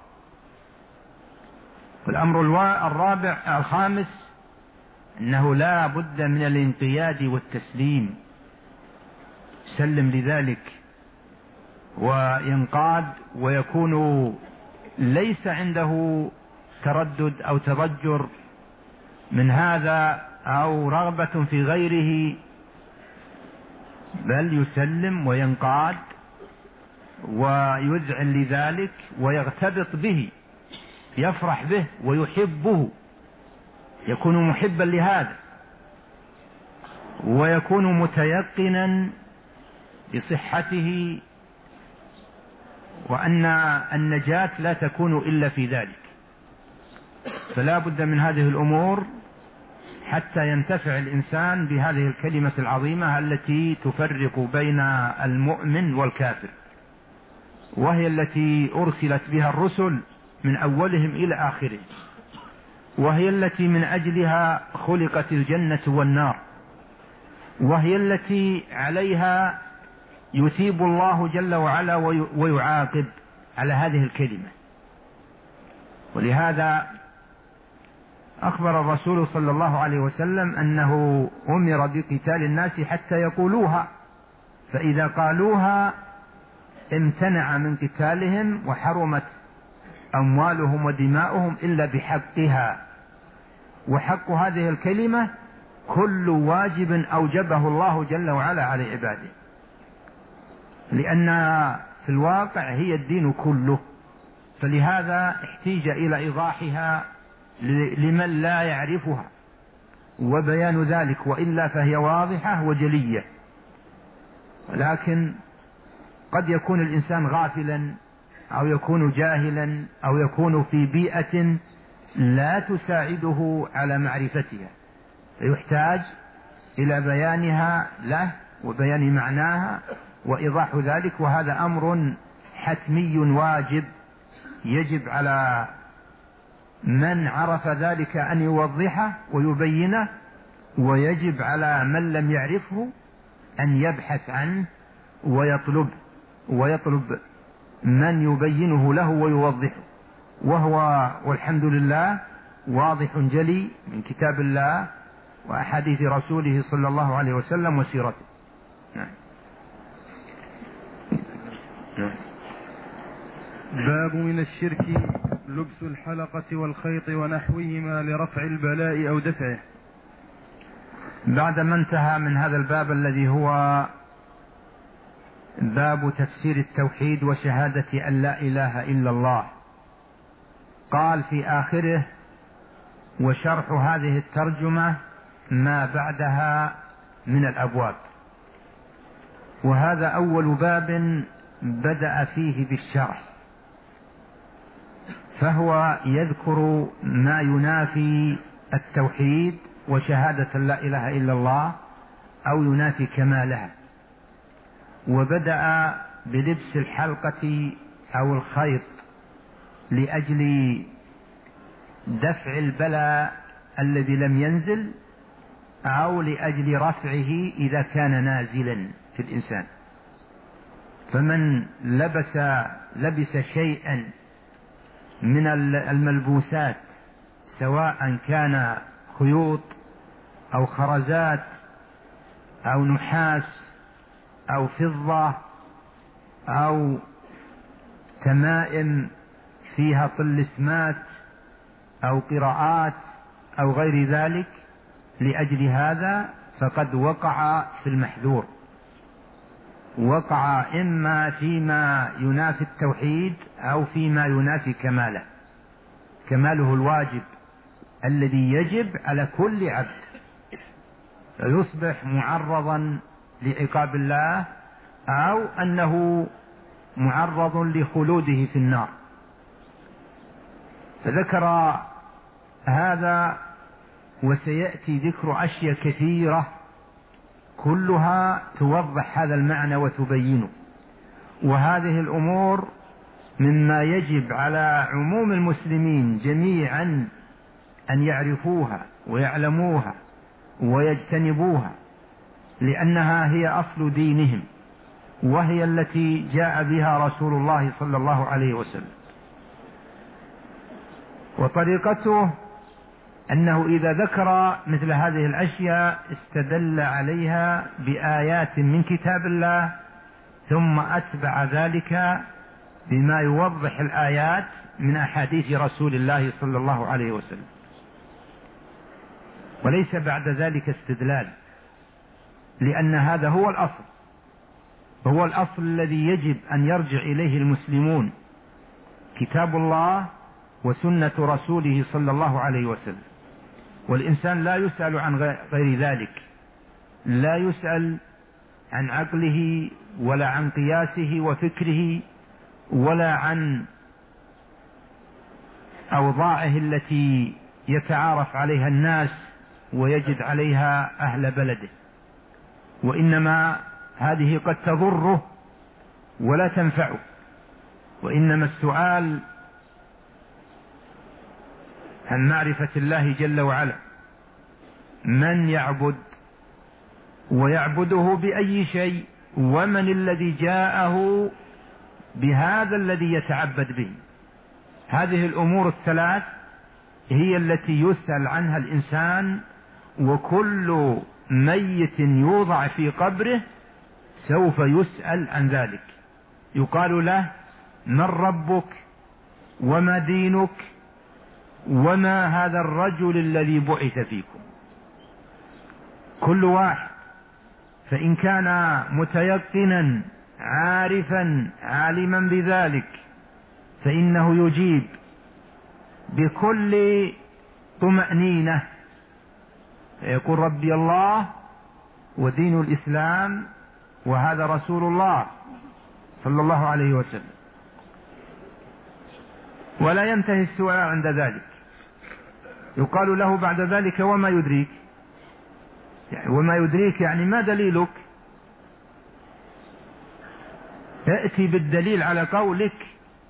والأمر الخامس أنه لا بد من الانقياد والتسليم، سلم لذلك وينقاد ويكون ليس عنده تردد أو تضجر من هذا أو رغبة في غيره، بل يسلم وينقاد ويذعن لذلك ويغتبط به، يفرح به ويحبه، يكون محبا لهذا ويكون متيقنا بصحته وأن النجاة لا تكون إلا في ذلك. فلا بد من هذه الأمور حتى ينتفع الإنسان بهذه الكلمة العظيمة التي تفرق بين المؤمن والكافر، وهي التي أرسلت بها الرسل من أولهم إلى آخرهم، وهي التي من أجلها خلقت الجنة والنار، وهي التي عليها يثيب الله جل وعلا ويعاقب على هذه الكلمة. ولهذا أخبر الرسول صلى الله عليه وسلم أنه أمر بقتال الناس حتى يقولوها، فإذا قالوها امتنع من قتالهم وحرمت أموالهم ودماؤهم إلا بحقها. وحق هذه الكلمة كل واجب أوجبه الله جل وعلا على عباده، لأنها في الواقع هي الدين كله، فلهذا احتيج إلى إيضاحها لمن لا يعرفها وبيان ذلك، وإلا فهي واضحة وجلية. ولكن قد يكون الإنسان غافلا أو يكون جاهلا أو يكون في بيئة لا تساعده على معرفتها، فيحتاج إلى بيانها له وبيان معناها وإيضاح ذلك. وهذا أمر حتمي واجب يجب على من عرف ذلك أن يوضحه ويبينه، ويجب على من لم يعرفه أن يبحث عنه ويطلب من يبينه له ويوضحه، وهو والحمد لله واضح جلي من كتاب الله وأحاديث رسوله صلى الله عليه وسلم وسيرته. نعم. باب من الشرك لبس الحلقة والخيط ونحوهما لرفع البلاء أو دفعه. بعدما انتهى من هذا الباب الذي هو باب تفسير التوحيد وشهادة أن لا إله إلا الله، قال في آخره: وشرح هذه الترجمة ما بعدها من الأبواب. وهذا أول باب بدأ فيه بالشرح، فهو يذكر ما ينافي التوحيد وشهادة لا إله إلا الله أو ينافي كمالها. وبدأ بلبس الحلقة أو الخيط لأجل دفع البلاء الذي لم ينزل، أو لأجل رفعه إذا كان نازلا في الإنسان. فمن لبس شيئا من الملبوسات، سواء كان خيوط أو خرزات أو نحاس أو فضة أو تمائم فيها طلسمات أو قراءات أو غير ذلك، لأجل هذا فقد وقع في المحذور، وقع إما فيما ينافي التوحيد أو فيما ينافي كماله الواجب الذي يجب على كل عبد، فيصبح معرضا لعقاب الله أو أنه معرض لخلوده في النار. فذكر هذا، وسيأتي ذكر أشياء كثيرة كلها توضح هذا المعنى وتبينه. وهذه الأمور مما يجب على عموم المسلمين جميعا أن يعرفوها ويعلموها ويجتنبوها، لأنها هي أصل دينهم، وهي التي جاء بها رسول الله صلى الله عليه وسلم. وطريقته أنه إذا ذكر مثل هذه الأشياء استدل عليها بآيات من كتاب الله، ثم أتبع ذلك بما يوضح الآيات من أحاديث رسول الله صلى الله عليه وسلم، وليس بعد ذلك استدلال، لأن هذا هو الأصل، هو الأصل الذي يجب أن يرجع إليه المسلمون، كتاب الله وسنة رسوله صلى الله عليه وسلم. والإنسان لا يسأل عن غير ذلك، لا يسأل عن عقله ولا عن قياسه وفكره ولا عن أوضاعه التي يتعارف عليها الناس ويجد عليها أهل بلده، وإنما هذه قد تضره ولا تنفعه. وإنما السؤال عن معرفة الله جل وعلا، من يعبد ويعبده بأي شيء، ومن الذي جاءه بهذا الذي يتعبد به. هذه الأمور الثلاث هي التي يسأل عنها الإنسان، وكل ميت يوضع في قبره سوف يسأل عن ذلك. يقال له: من ربك وما دينك وما هذا الرجل الذي بعث فيكم. كل واحد فإن كان متيقنا عارفا عالما بذلك فإنه يجيب بكل طمأنينة، يقول: ربي الله ودين الإسلام وهذا رسول الله صلى الله عليه وسلم. ولا ينتهي السؤال عند ذلك. يقال له بعد ذلك: وما يدريك؟ يعني وما يدريك يعني ما دليلك؟ يأتي بالدليل على قولك،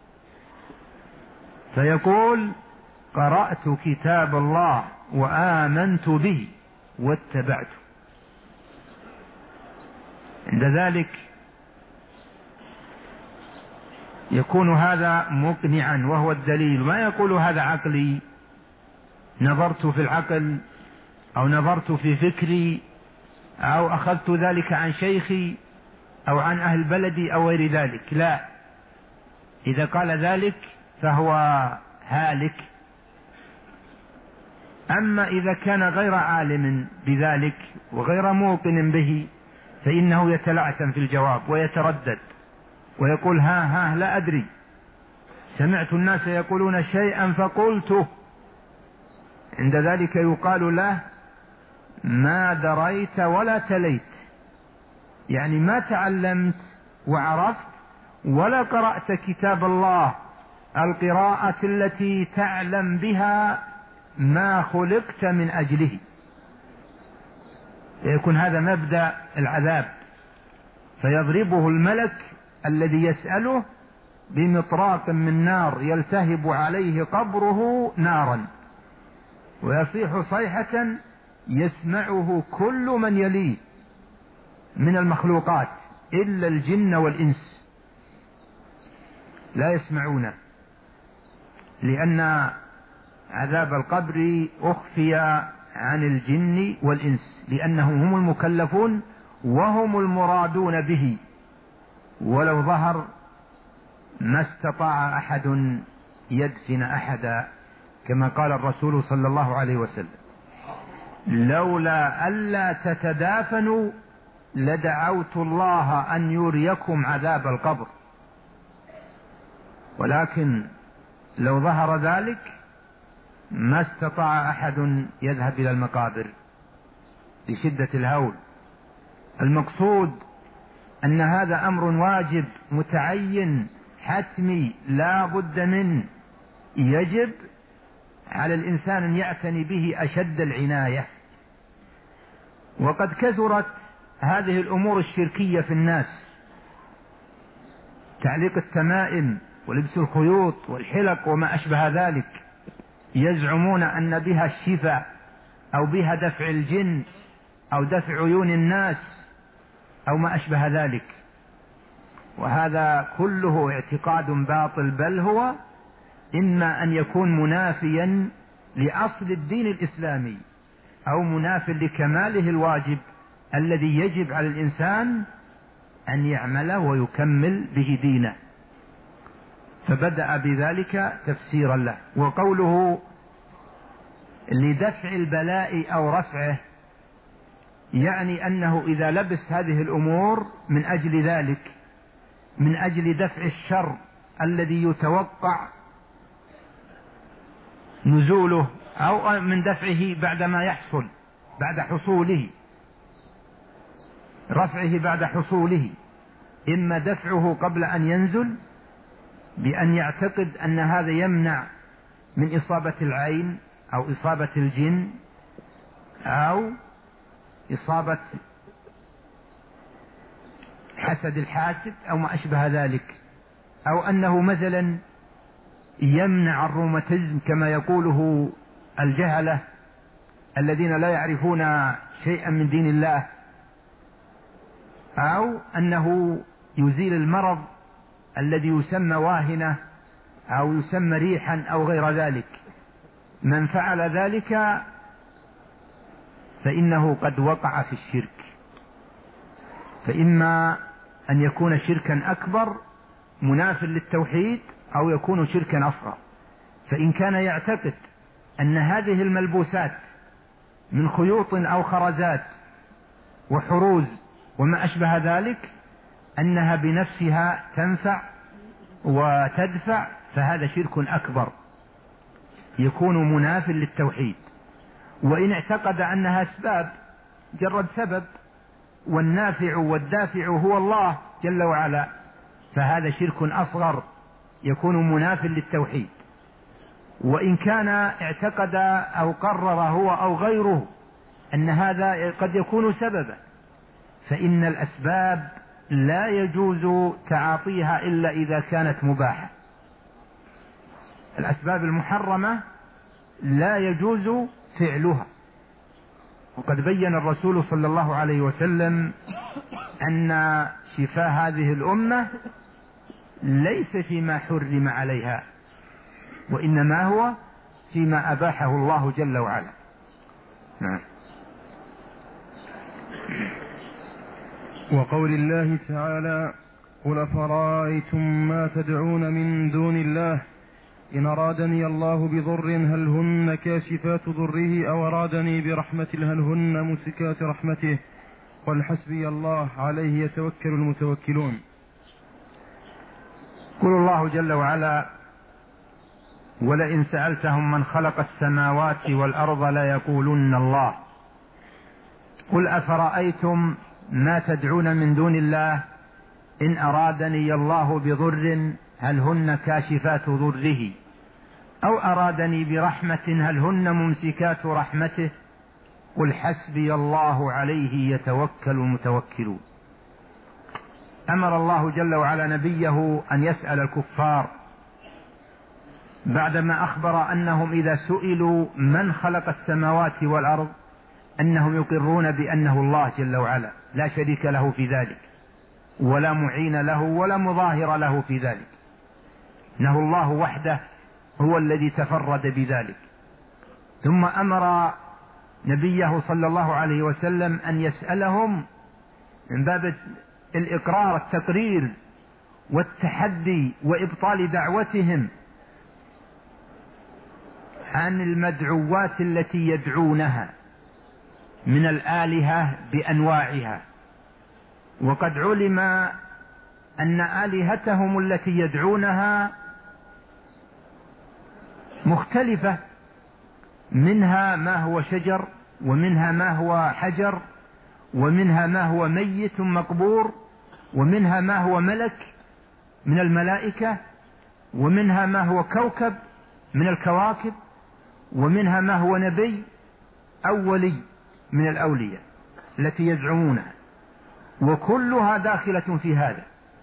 فيقول: قرأت كتاب الله وآمنت به واتبعته. عند ذلك يكون هذا مقنعا وهو الدليل، ما يقول هذا عقلي، نظرت في العقل أو نظرت في فكري أو أخذت ذلك عن شيخي أو عن أهل بلدي أو غير ذلك. لا، إذا قال ذلك فهو هالك. أما إذا كان غير عالم بذلك وغير موقن به فإنه يتلعثم في الجواب ويتردد ويقول ها لا أدري، سمعت الناس يقولون شيئا فقلته. عند ذلك يقال له ما دريت ولا تليت، يعني ما تعلمت وعرفت ولا قرأت كتاب الله القراءة التي تعلم بها ما خلقت من أجله. يكون هذا مبدأ العذاب، فيضربه الملك الذي يسأله بمطراق من نار يلتهب عليه قبره نارا، ويصيح صيحة يسمعه كل من يليه من المخلوقات إلا الجن والإنس، لا يسمعون، لأن عذاب القبر أخفي عن الجن والإنس، لأنهم هم المكلفون وهم المرادون به، ولو ظهر ما استطاع أحد يدفن أحدا، كما قال الرسول صلى الله عليه وسلم لولا ألا تتدافنوا لدعوت الله أن يريكم عذاب القبر، ولكن لو ظهر ذلك ما استطاع أحد يذهب إلى المقابر لشدة الهول. المقصود أن هذا أمر واجب متعين حتمي لا بد منه، يجب على الإنسان أن يعتني به أشد العناية. وقد كثرت هذه الأمور الشركية في الناس، تعليق التمائم ولبس الخيوط والحلق وما أشبه ذلك، يزعمون أن بها الشفاء أو بها دفع الجن أو دفع عيون الناس أو ما أشبه ذلك، وهذا كله اعتقاد باطل، بل هو إما أن يكون منافيا لأصل الدين الإسلامي أو مناف لكماله الواجب الذي يجب على الإنسان أن يعمله ويكمل به دينه، فبدأ بذلك تفسيرا له. وقوله لدفع البلاء أو رفعه، يعني أنه إذا لبس هذه الأمور من أجل ذلك، من أجل دفع الشر الذي يتوقع نزوله أو من دفعه بعد ما يحصل، بعد حصوله، رفعه بعد حصوله، إما دفعه قبل أن ينزل بأن يعتقد أن هذا يمنع من إصابة العين أو إصابة الجن أو إصابة حسد الحاسد أو ما أشبه ذلك، أو أنه مثلا يمنع الروماتيزم كما يقوله الجهلة الذين لا يعرفون شيئا من دين الله، أو أنه يزيل المرض الذي يسمى واهنة أو يسمى ريحا أو غير ذلك. من فعل ذلك فإنه قد وقع في الشرك، فإما أن يكون شركا أكبر مناف للتوحيد أو يكون شركا أصغر. فإن كان يعتقد أن هذه الملبوسات من خيوط أو خرزات وحروز وما أشبه ذلك أنها بنفسها تنفع وتدفع، فهذا شرك أكبر يكون مناف للتوحيد. وإن اعتقد أنها أسباب، جرد سبب، والنافع والدافع هو الله جل وعلا، فهذا شرك أصغر يكون مناف للتوحيد. وإن كان اعتقد أو قرر هو أو غيره أن هذا قد يكون سببا، فإن الأسباب لا يجوز تعاطيها إلا إذا كانت مباحة. الأسباب المحرمة لا يجوز فعلها، وقد بين الرسول صلى الله عليه وسلم أن شفاء هذه الأمة ليس فيما حرم عليها، وإنما هو فيما أباحه الله جل وعلا. نعم. وقول الله تعالى: قل أفرأيتم ما تدعون من دون الله إن أرادني الله بضر هل هن كاشفات ضره أو أرادني برحمة هل هن ممسكات رحمته قل حسبي الله عليه يتوكل المتوكلون. قل الله جل وعلا: ولئن سألتهم من خلق السماوات والأرض ليقولن الله. قل أفرأيتم ما تدعون من دون الله إن أرادني الله بضر هل هن كاشفات ضره أو أرادني برحمة هل هن ممسكات رحمته قل حسبي الله عليه يتوكل المتوكلون. أمر الله جل وعلا نبيه أن يسأل الكفار بعدما أخبر أنهم إذا سئلوا من خلق السماوات والأرض أنهم يقرون بأنه الله جل وعلا لا شريك له في ذلك ولا معين له ولا مظاهر له في ذلك، إنه الله وحده هو الذي تفرد بذلك. ثم أمر نبيه صلى الله عليه وسلم أن يسألهم من باب الإقرار التقرير والتحدي وإبطال دعوتهم عن المدعوات التي يدعونها من الآلهة بأنواعها. وقد علم أن آلهتهم التي يدعونها مختلفة، منها ما هو شجر ومنها ما هو حجر ومنها ما هو ميت مقبور ومنها ما هو ملك من الملائكة ومنها ما هو كوكب من الكواكب ومنها ما هو نبي أو ولي من الأولياء التي يزعمونها، وكلها داخلة في هذا،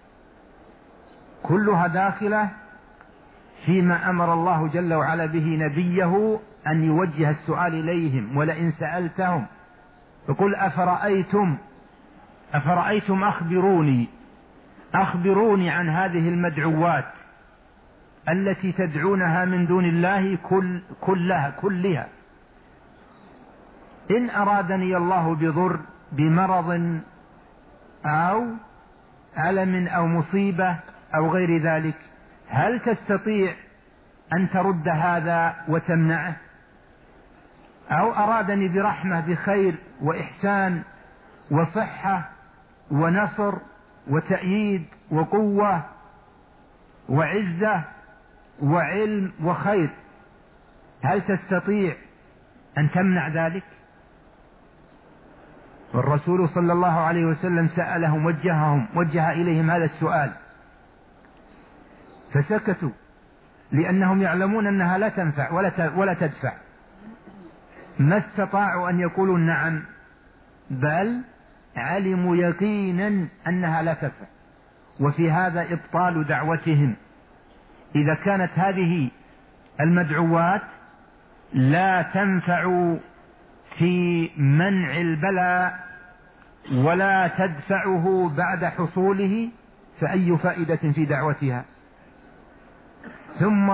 كلها داخلة فيما أمر الله جل وعلا به نبيه أن يوجه السؤال إليهم. ولئن سألتهم فقل أفرأيتم أخبروني عن هذه المدعوات التي تدعونها من دون الله كلها إن أرادني الله بضر بمرض أو ألم أو مصيبة أو غير ذلك هل تستطيع أن ترد هذا وتمنعه؟ أو أرادني برحمة بخير وإحسان وصحة ونصر وتأييد وقوة وعزة وعلم وخير هل تستطيع أن تمنع ذلك؟ والرسول صلى الله عليه وسلم سألهم وجه إليهم هذا السؤال فسكتوا لأنهم يعلمون أنها لا تنفع ولا تدفع، ما استطاعوا أن يقولوا نعم، بل علموا يقينا أنها لا تنفع. وفي هذا إبطال دعوتهم. إذا كانت هذه المدعوات لا تنفع في منع البلاء ولا تدفعه بعد حصوله فأي فائدة في دعوتها؟ ثم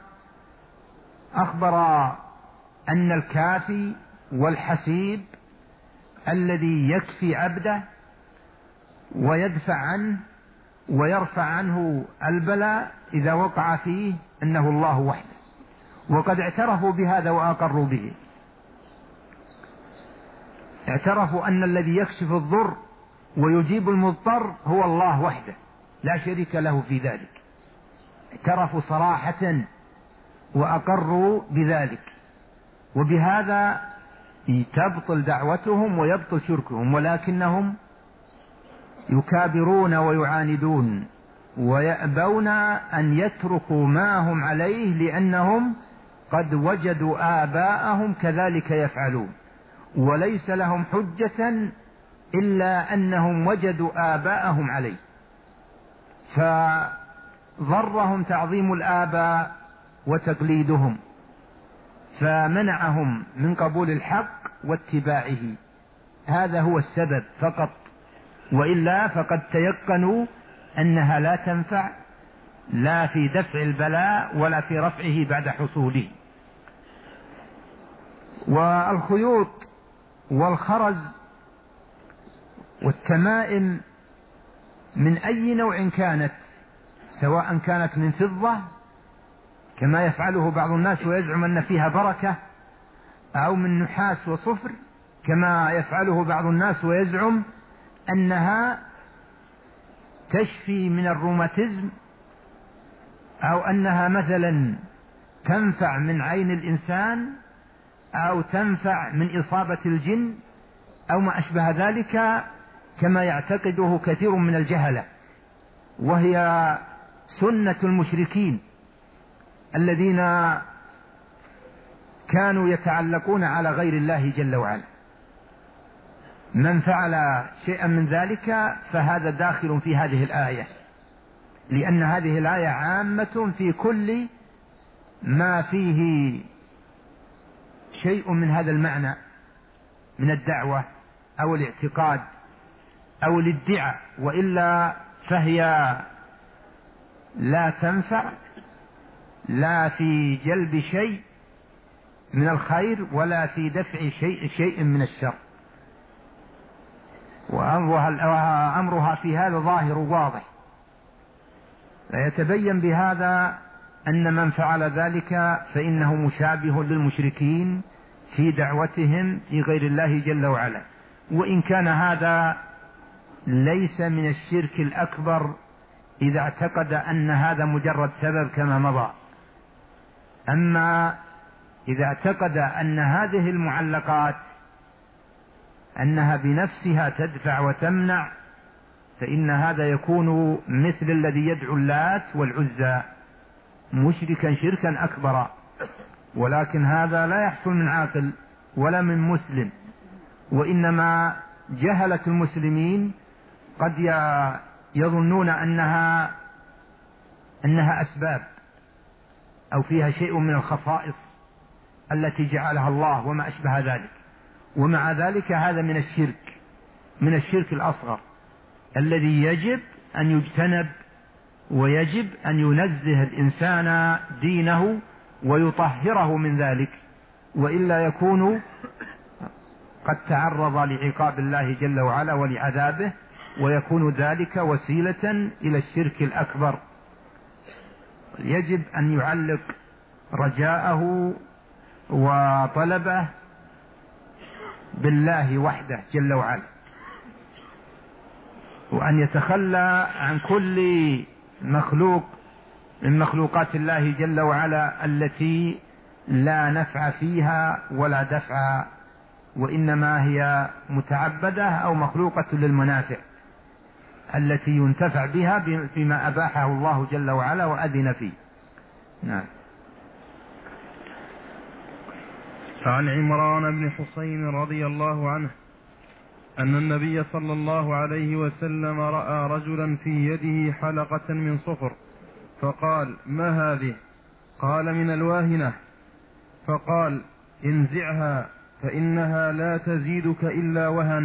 أخبر أن الكافي والحسيب الذي يكفي عبده ويدفع عنه ويرفع عنه البلاء إذا وقع فيه أنه الله وحده، وقد اعترفوا بهذا وأقروا به. اعترفوا أن الذي يكشف الضر ويجيب المضطر هو الله وحده لا شريك له في ذلك، اعترفوا صراحة وأقروا بذلك، وبهذا تبطل دعوتهم ويبطل شركهم، ولكنهم يكابرون ويعاندون ويأبون أن يتركوا ما هم عليه لأنهم قد وجدوا آباءهم كذلك يفعلون، وليس لهم حجة إلا أنهم وجدوا آباءهم عليه، فضرهم تعظيم الآباء وتقليدهم فمنعهم من قبول الحق واتباعه. هذا هو السبب فقط، وإلا فقد تيقنوا أنها لا تنفع لا في دفع البلاء ولا في رفعه بعد حصوله. والخيوط والخرز والتمائم من أي نوع كانت، سواء كانت من فضة كما يفعله بعض الناس ويزعم أن فيها بركة، أو من نحاس وصفر كما يفعله بعض الناس ويزعم أنها تشفي من الروماتيزم، أو أنها مثلا تنفع من عين الإنسان، أو تنفع من إصابة الجن، أو ما أشبه ذلك كما يعتقده كثير من الجهلة، وهي سنة المشركين الذين كانوا يتعلقون على غير الله جل وعلا. من فعل شيئا من ذلك فهذا داخل في هذه الآية، لأن هذه الآية عامة في كل ما فيه شيء من هذا المعنى من الدعوة أو الاعتقاد أو الادعاء، وإلا فهي لا تنفع لا في جلب شيء من الخير ولا في دفع شيء من الشر. وأمرها في هذا ظاهر واضح، فيتبين بهذا أن من فعل ذلك فإنه مشابه للمشركين في دعوتهم في غير الله جل وعلا، وإن كان هذا ليس من الشرك الأكبر إذا اعتقد أن هذا مجرد سبب كما مضى. أما إذا اعتقد أن هذه المعلقات أنها بنفسها تدفع وتمنع، فإن هذا يكون مثل الذي يدعو اللات والعزى مشركا شركا أكبر، ولكن هذا لا يحصل من عاقل ولا من مسلم، وإنما جهلة المسلمين قد يظنون أنها أسباب أو فيها شيء من الخصائص التي جعلها الله وما أشبه ذلك، ومع ذلك هذا من الشرك الأصغر الذي يجب أن يجتنب، ويجب أن ينزه الإنسان دينه ويطهره من ذلك، وإلا يكون قد تعرض لعقاب الله جل وعلا ولعذابه، ويكون ذلك وسيلة إلى الشرك الأكبر. يجب أن يعلق رجاءه وطلبه بالله وحده جل وعلا، وأن يتخلى عن كل مخلوق من مخلوقات الله جل وعلا التي لا نفع فيها ولا دفع، وإنما هي متعبدة أو مخلوقة للمنافع التي ينتفع بها فيما أباحه الله جل وعلا وأذن فيه. نعم. عن عمران بن حسين رضي الله عنه أن النبي صلى الله عليه وسلم رأى رجلا في يده حلقة من صفر، فقال: ما هذه؟ قال: من الواهنة. فقال: انزعها فإنها لا تزيدك إلا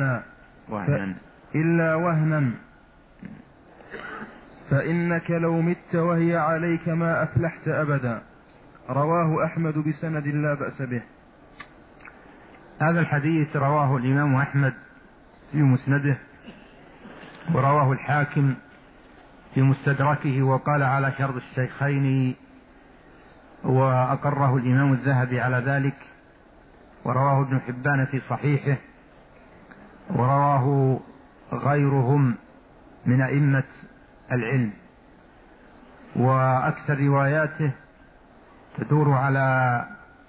وهنا فإنك لو مت وهي عليك ما أفلحت أبدا. رواه أحمد بسند لا بأس به. هذا الحديث رواه الإمام أحمد في مسنده، ورواه الحاكم في مستدركه، وقال على شرط الشيخين، وأقره الإمام الذهبي على ذلك، ورواه ابن حبان في صحيحه، ورواه غيرهم من أئمة العلم، وأكثر رواياته تدور على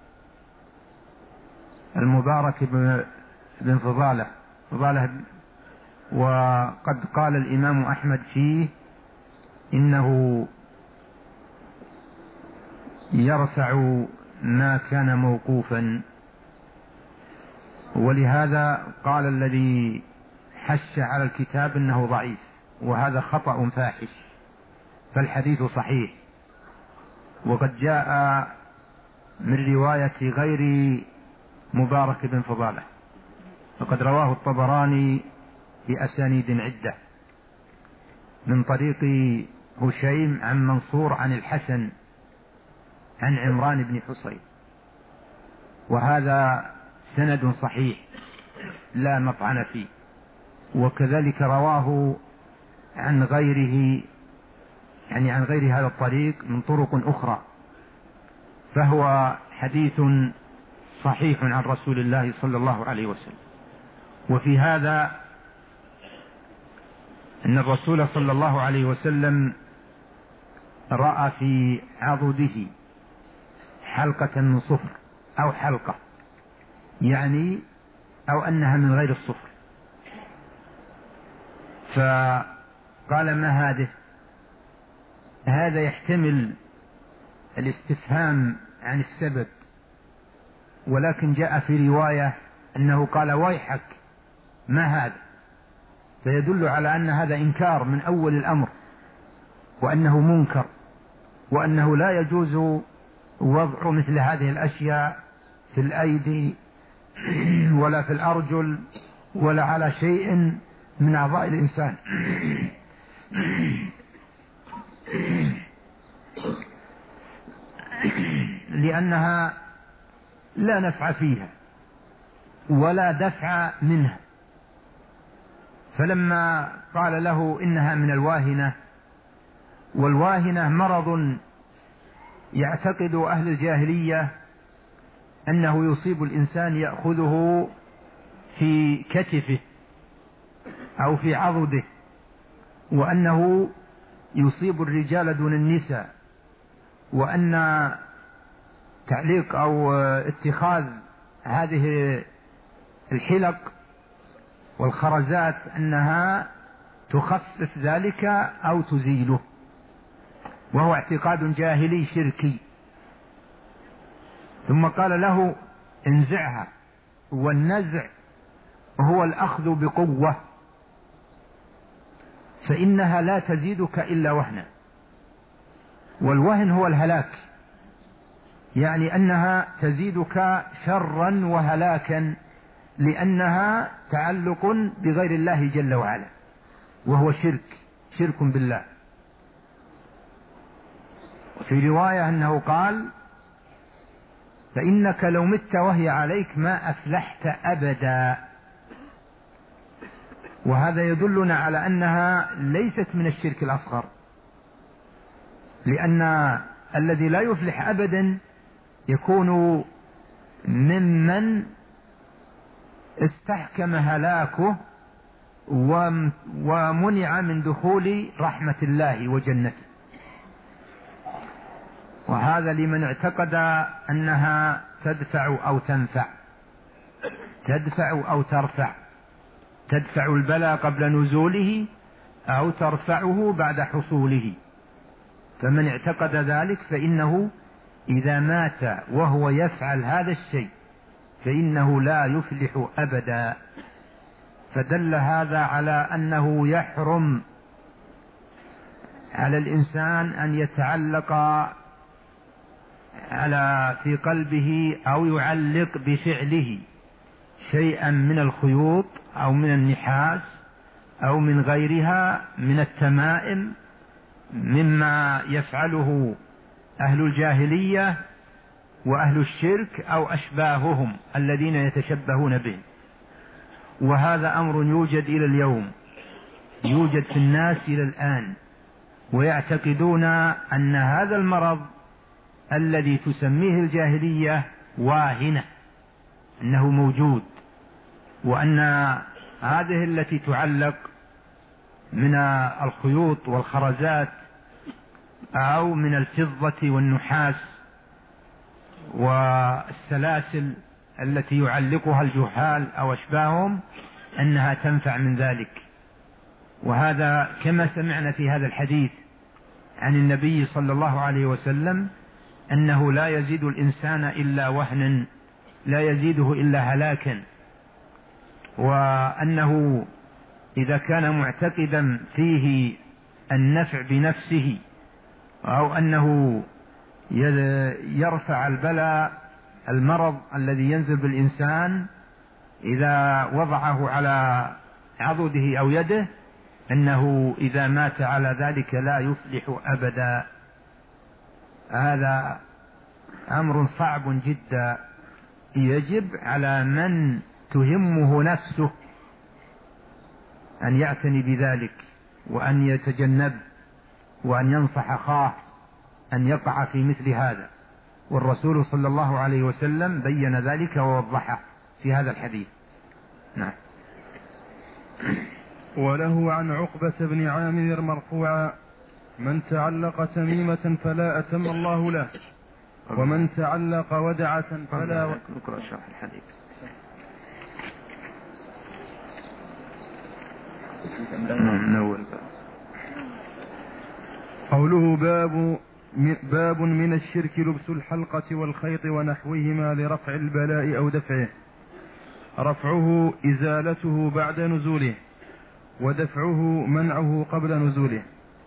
المبارك بن فضالة، وقد قال الإمام أحمد فيه إنه يرفع ما كان موقوفا، ولهذا قال الذي حش على الكتاب إنه ضعيف، وهذا خطأ فاحش، فالحديث صحيح. وقد جاء من رواية غير مبارك بن فضالة، وقد رواه الطبراني بأسانيد عدة من طريق هشيم عن منصور عن الحسن عن عمران بن حصين، وهذا سند صحيح لا مطعن فيه. وكذلك رواه عن غيره، يعني عن غير هذا الطريق من طرق أخرى، فهو حديث صحيح عن رسول الله صلى الله عليه وسلم. وفي هذا أن الرسول صلى الله عليه وسلم رأى في عضده حلقة من صفر أو حلقة، يعني أو أنها من غير الصفر، فقال ما هذه؟ هذا يحتمل الاستفهام عن السبب، ولكن جاء في رواية أنه قال ويحك ما هذا، فيدل على أن هذا إنكار من أول الأمر، وأنه منكر، وأنه لا يجوز وضع مثل هذه الأشياء في الأيدي ولا في الأرجل ولا على شيء من أعضاء الإنسان، لأنها لا نفع فيها ولا دفع منها. فلما قال له إنها من الواهنة، والواهنة مرض يعتقد أهل الجاهلية أنه يصيب الإنسان، يأخذه في كتفه أو في عضده، وأنه يصيب الرجال دون النساء، وأن تعليق أو اتخاذ هذه الحلق والخرزات أنها تخفف ذلك أو تزيله، وهو اعتقاد جاهلي شركي. ثم قال له انزعها، والنزع هو الأخذ بقوة، فإنها لا تزيدك إلا وهنا، والوهن هو الهلاك، يعني أنها تزيدك شرا وهلاكا، لأنها تعلق بغير الله جل وعلا، وهو شرك بالله. وفي رواية أنه قال فإنك لو مت وهي عليك ما أفلحت أبدا، وهذا يدلنا على أنها ليست من الشرك الأصغر، لأن الذي لا يفلح أبدا يكون ممن استحكم هلاكه ومنع من دخول رحمة الله وجنته، وهذا لمن اعتقد أنها تدفع أو تنفع، تدفع أو ترفع، تدفع البلاء قبل نزوله أو ترفعه بعد حصوله. فمن اعتقد ذلك فإنه إذا مات وهو يفعل هذا الشيء فإنه لا يفلح أبدا. فدل هذا على أنه يحرم على الإنسان أن يتعلق في قلبه أو يعلق بفعله شيئا من الخيوط أو من النحاس أو من غيرها من التمائم، مما يفعله أهل الجاهلية وأهل الشرك أو أشباههم الذين يتشبهون بهم. وهذا أمر يوجد إلى اليوم، يوجد في الناس إلى الآن، ويعتقدون أن هذا المرض الذي تسميه الجاهلية واهنة، أنه موجود، وأن هذه التي تعلق من الخيوط والخرزات أو من الفضة والنحاس والسلاسل التي يعلقها الجهال أو أشباههم أنها تنفع من ذلك. وهذا كما سمعنا في هذا الحديث عن النبي صلى الله عليه وسلم أنه لا يزيد الإنسان إلا وهنا، لا يزيده إلا هلاكا، وأنه إذا كان معتقدا فيه النفع بنفسه أو أنه يرفع البلاء المرض الذي ينزل بالإنسان إذا وضعه على عضده أو يده، أنه إذا مات على ذلك لا يفلح أبدا. هذا أمر صعب جدا، يجب على من تهمه نفسه أن يعتني بذلك وأن يتجنب وأن ينصح أخاه أن يقع في مثل هذا، والرسول صلى الله عليه وسلم بين ذلك ووضحه في هذا الحديث. نعم. وله عن عقبة بن عامر مرفوعا: من تعلق تميمة فلا أتم الله له، ومن تعلق ودعة فلا. نقرأ شرح الحديث. قوله باب من الشرك لبس الحلقة والخيط ونحوهما لرفع البلاء أو دفعه. رفعه إزالته بعد نزوله، ودفعه منعه قبل نزوله.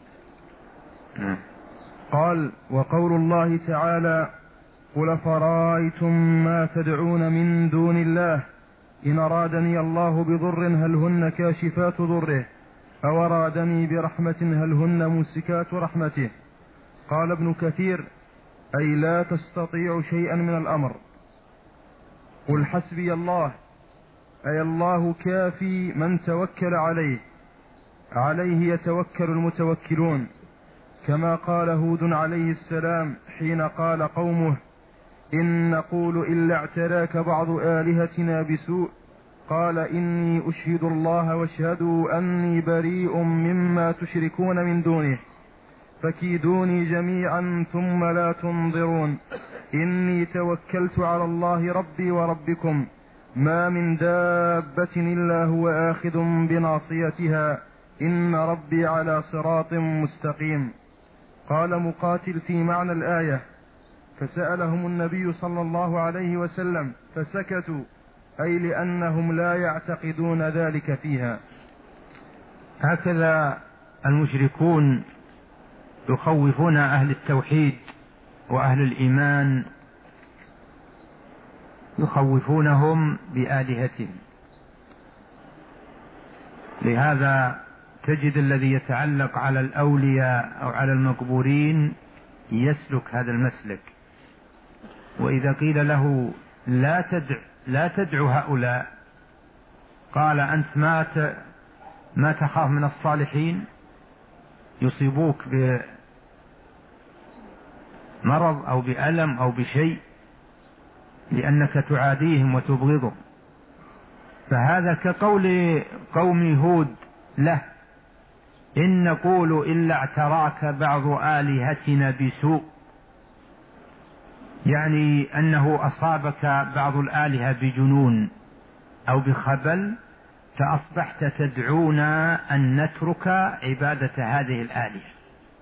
قال: وقول الله تعالى: قل فرأيتم ما تدعون من دون الله إن أرادني الله بضر هل هن كاشفات ضره أو أرادني برحمة هل هن ممسكات رحمته. قال ابن كثير: أي لا تستطيع شيئا من الأمر. قل حسبي الله، أي الله كافي من توكل عليه يتوكل المتوكلون، كما قال هود عليه السلام حين قال قومه: إن نقول إلا اعتراك بعض آلهتنا بسوء، قال: إني أشهد الله واشهدوا أني بريء مما تشركون من دونه، فكيدوني جميعا ثم لا تنظرون، إني توكلت على الله ربي وربكم، ما من دابة إلا هو آخذ بناصيتها، إن ربي على صراط مستقيم. قال مقاتل في معنى الآية: فسألهم النبي صلى الله عليه وسلم فسكتوا، أي لأنهم لا يعتقدون ذلك فيها. هكذا المشركون يخوفون أهل التوحيد وأهل الإيمان، يخوفونهم بآلهتهم. لهذا تجد الذي يتعلق على الأولياء أو على المقبورين يسلك هذا المسلك، وإذا قيل له لا تدعو هؤلاء، قال: أنت ما تخاف من الصالحين يصيبوك بمرض أو بألم أو بشيء لأنك تعاديهم وتبغضهم. فهذا كقول قوم هود له: إن نقول إلا اعتراك بعض آلهتنا بسوء، يعني أنه أصابك بعض الآلهة بجنون أو بخبل فأصبحت تدعونا أن نترك عبادة هذه الآلهة.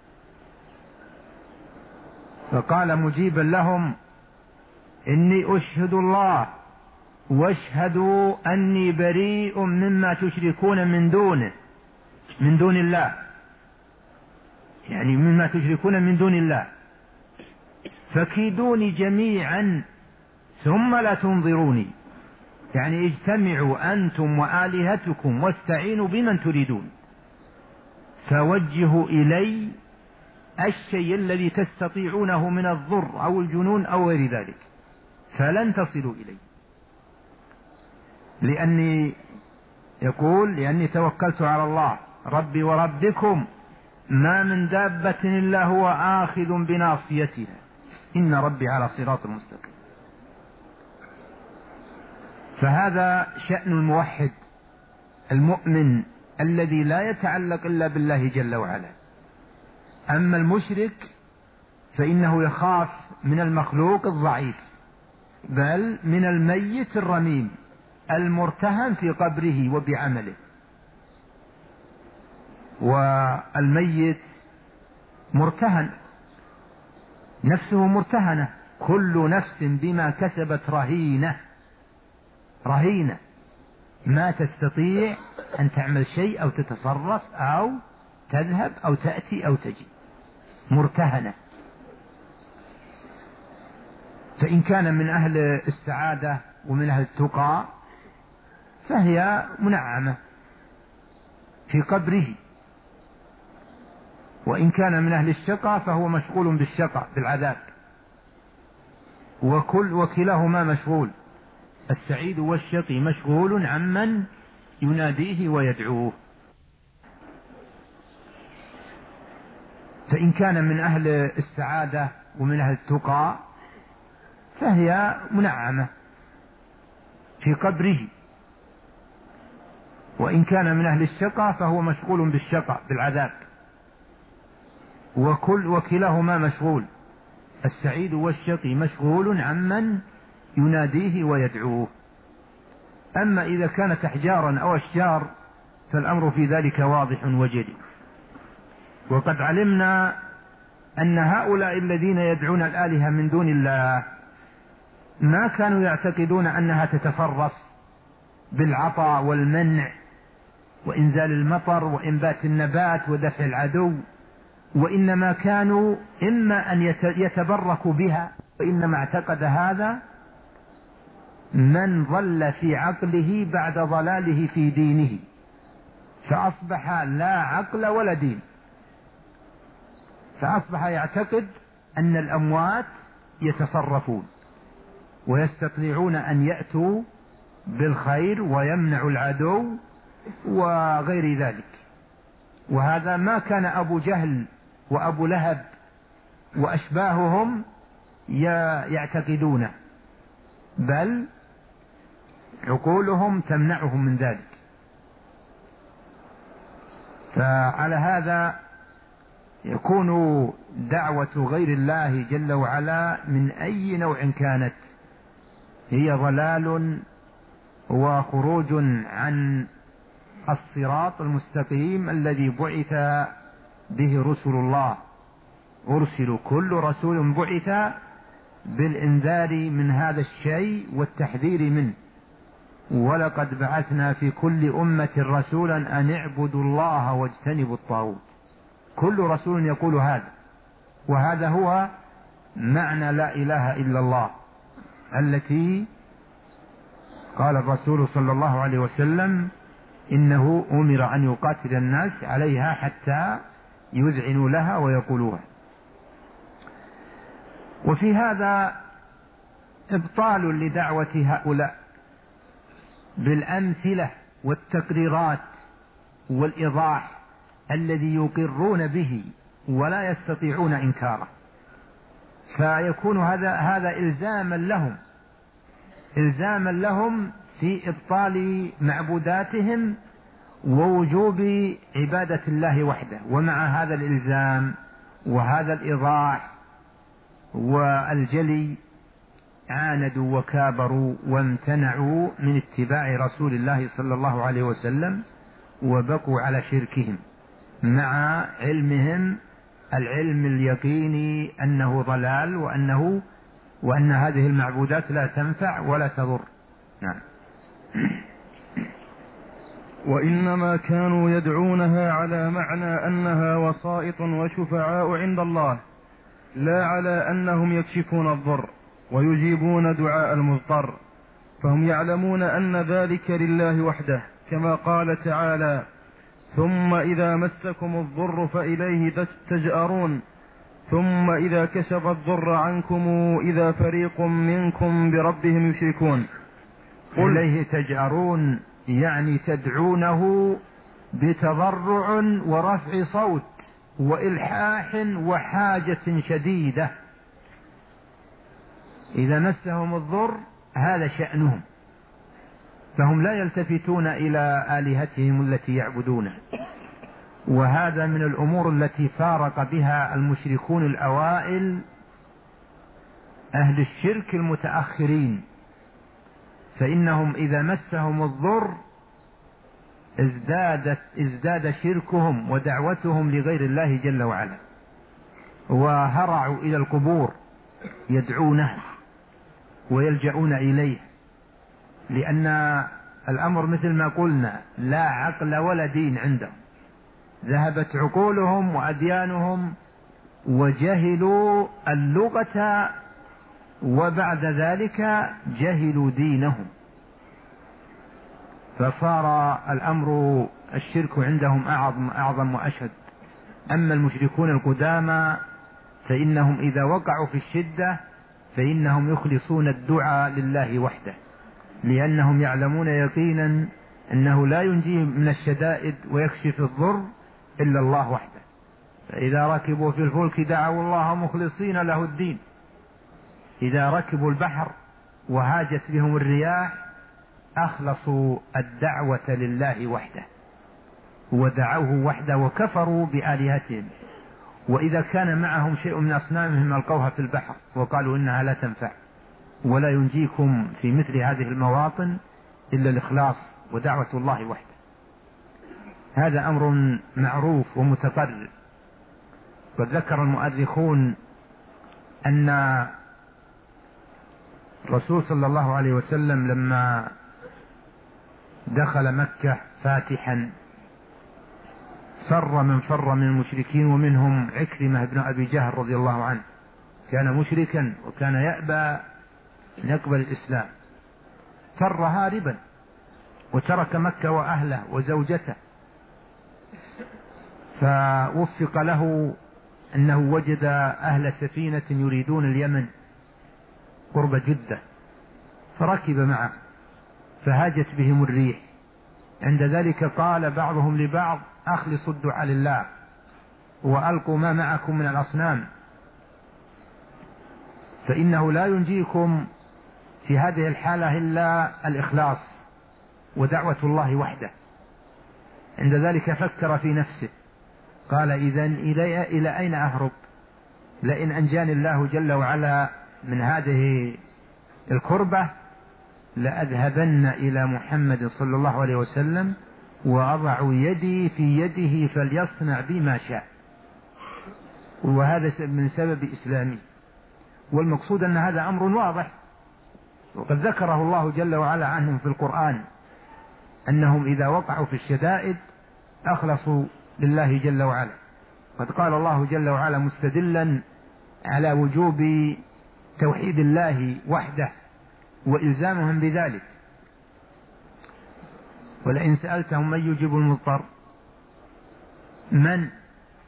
فقال مجيبا لهم: إني أشهد الله واشهدوا أني بريء مما تشركون من دون الله، يعني مما تشركون من دون الله، فكيدوني جميعا ثم لا تنظروني، يعني اجتمعوا أنتم وآلهتكم واستعينوا بمن تريدون، فوجهوا إلي الشيء الذي تستطيعونه من الضر أو الجنون أو غير ذلك، فلن تصلوا إلي، لأني توكلت على الله ربي وربكم، ما من دابة إلا هو آخذ بناصيتها، إن ربي على صراط مستقيم. فهذا شأن الموحد المؤمن الذي لا يتعلق إلا بالله جل وعلا. أما المشرك فإنه يخاف من المخلوق الضعيف، بل من الميت الرميم المرتهن في قبره وبعمله. والميت مرتهن، نفسه مرتهنة، كل نفس بما كسبت رهينة، ما تستطيع أن تعمل شيء أو تتصرف أو تذهب أو تأتي أو تجي، مرتهنة. فإن كان من أهل السعادة ومن أهل التقى فهي منعمة في قبره وإن كان من أهل الشقى فهو مشغول بالشقى بالعذاب، وكلاهما مشغول، السعيد والشقي مشغول عمن يناديه ويدعوه. فإن كان من أهل السعادة ومن أهل التقى فهي منعمة في قبره، وإن كان من أهل الشقى فهو مشغول بالشقى بالعذاب، وكلاهما مشغول، السعيد والشقي مشغول عمن يناديه ويدعوه. أما إذا كانت أحجارا أو أشجار فالأمر في ذلك واضح وجلي. وقد علمنا أن هؤلاء الذين يدعون الآلهة من دون الله ما كانوا يعتقدون أنها تتصرف بالعطاء والمنع وإنزال المطر وإنبات النبات ودفع العدو، وإنما كانوا إما أن يتبركوا بها، وإنما اعتقد هذا من ضل في عقله بعد ضلاله في دينه، فأصبح لا عقل ولا دين، فأصبح يعتقد أن الأموات يتصرفون ويستطيعون أن يأتوا بالخير ويمنعوا العدو وغير ذلك. وهذا ما كان أبو جهل وأبو لهب وأشباههم يعتقدونه، بل عقولهم تمنعهم من ذلك. فعلى هذا يكون دعوة غير الله جل وعلا من أي نوع كانت هي ضلال وخروج عن الصراط المستقيم الذي بعث به رسل الله. أرسل كل رسول بعث بالإنذار من هذا الشيء والتحذير منه، ولقد بعثنا في كل أمة رسولا أن اعبدوا الله واجتنبوا الطاغوت. كل رسول يقول هذا، وهذا هو معنى لا إله إلا الله التي قال الرسول صلى الله عليه وسلم إنه أمر أن يقاتل الناس عليها حتى يذعنوا لها ويقولوها. وفي هذا إبطال لدعوة هؤلاء بالأمثلة والتقريرات والإيضاح الذي يقرون به ولا يستطيعون إنكاره، فيكون هذا إلزاما لهم في إبطال معبوداتهم ووجوب عبادة الله وحده. ومع هذا الإلزام وهذا الإيضاح والجلي عاندوا وكابروا وامتنعوا من اتباع رسول الله صلى الله عليه وسلم، وبقوا على شركهم مع علمهم العلم اليقيني أنه ضلال وأن هذه المعبودات لا تنفع ولا تضر. نعم. وإنما كانوا يدعونها على معنى أنها وسائط وشفعاء عند الله، لا على أنهم يكشفون الضر ويجيبون دعاء المضطر، فهم يعلمون أن ذلك لله وحده، كما قال تعالى: ثم إذا مسكم الضر فإليه تجأرون ثم إذا كشف الضر عنكم إذا فريق منكم بربهم يشركون. إليه تجأرون يعني تدعونه بتضرع ورفع صوت وإلحاح وحاجة شديدة. إذا مسهم الضر هذا شأنهم، فهم لا يلتفتون إلى آلهتهم التي يعبدونها. وهذا من الأمور التي فارق بها المشركون الأوائل أهل الشرك المتأخرين، فإنهم إذا مسهم الضر ازداد شركهم ودعوتهم لغير الله جل وعلا، وهرعوا إلى القبور يدعونه ويلجؤون إليه، لأن الأمر مثل ما قلنا لا عقل ولا دين عندهم، ذهبت عقولهم وأديانهم وجهلوا اللغة، وبعد ذلك جهلوا دينهم، فصار الأمر الشرك عندهم أعظم وأشد أما المشركون القدامى فإنهم إذا وقعوا في الشدة فإنهم يخلصون الدعاء لله وحده، لأنهم يعلمون يقينا أنه لا ينجيه من الشدائد ويكشف الضر إلا الله وحده. فإذا ركبوا في الفلك دعوا الله مخلصين له الدين. إذا ركبوا البحر وهاجت بهم الرياح أخلصوا الدعوة لله وحده ودعوه وحده وكفروا بآلهتهم. وإذا كان معهم شيء من أصنامهم ألقوها في البحر وقالوا إنها لا تنفع ولا ينجيكم في مثل هذه المواطن إلا الإخلاص ودعوة الله وحده. هذا أمر معروف ومتقرر. وذكر المؤرخون أن الرسول صلى الله عليه وسلم لما دخل مكة فاتحا فر من المشركين، ومنهم عكرمة بن أبي جهل رضي الله عنه، كان مشركا وكان يأبى أن يقبل الإسلام، فر هاربا وترك مكة وأهله وزوجته. فوفق له أنه وجد أهل سفينة يريدون اليمن قرب جدة، فركب معه فهاجت بهم الريح. عند ذلك قال بعضهم لبعض أخلصوا الدعاء لله وألقوا ما معكم من الأصنام، فإنه لا ينجيكم في هذه الحالة إلا الإخلاص ودعوة الله وحده. عند ذلك فكر في نفسه قال إذن إلى أين أهرب؟ لئن أنجاني الله جل وعلا من هذه الكربة لأذهبن إلى محمد صلى الله عليه وسلم وأضع يدي في يده فليصنع بي ما شاء. وهذا من سبب إسلامي. والمقصود أن هذا أمر واضح، وقد ذكره الله جل وعلا عنهم في القرآن أنهم إذا وقعوا في الشدائد أخلصوا لله جل وعلا. قد قال الله جل وعلا مستدلا على وجوب توحيد الله وحده وإلزامهم بذلك: ولئن سألتهم من يجيب المضطر، من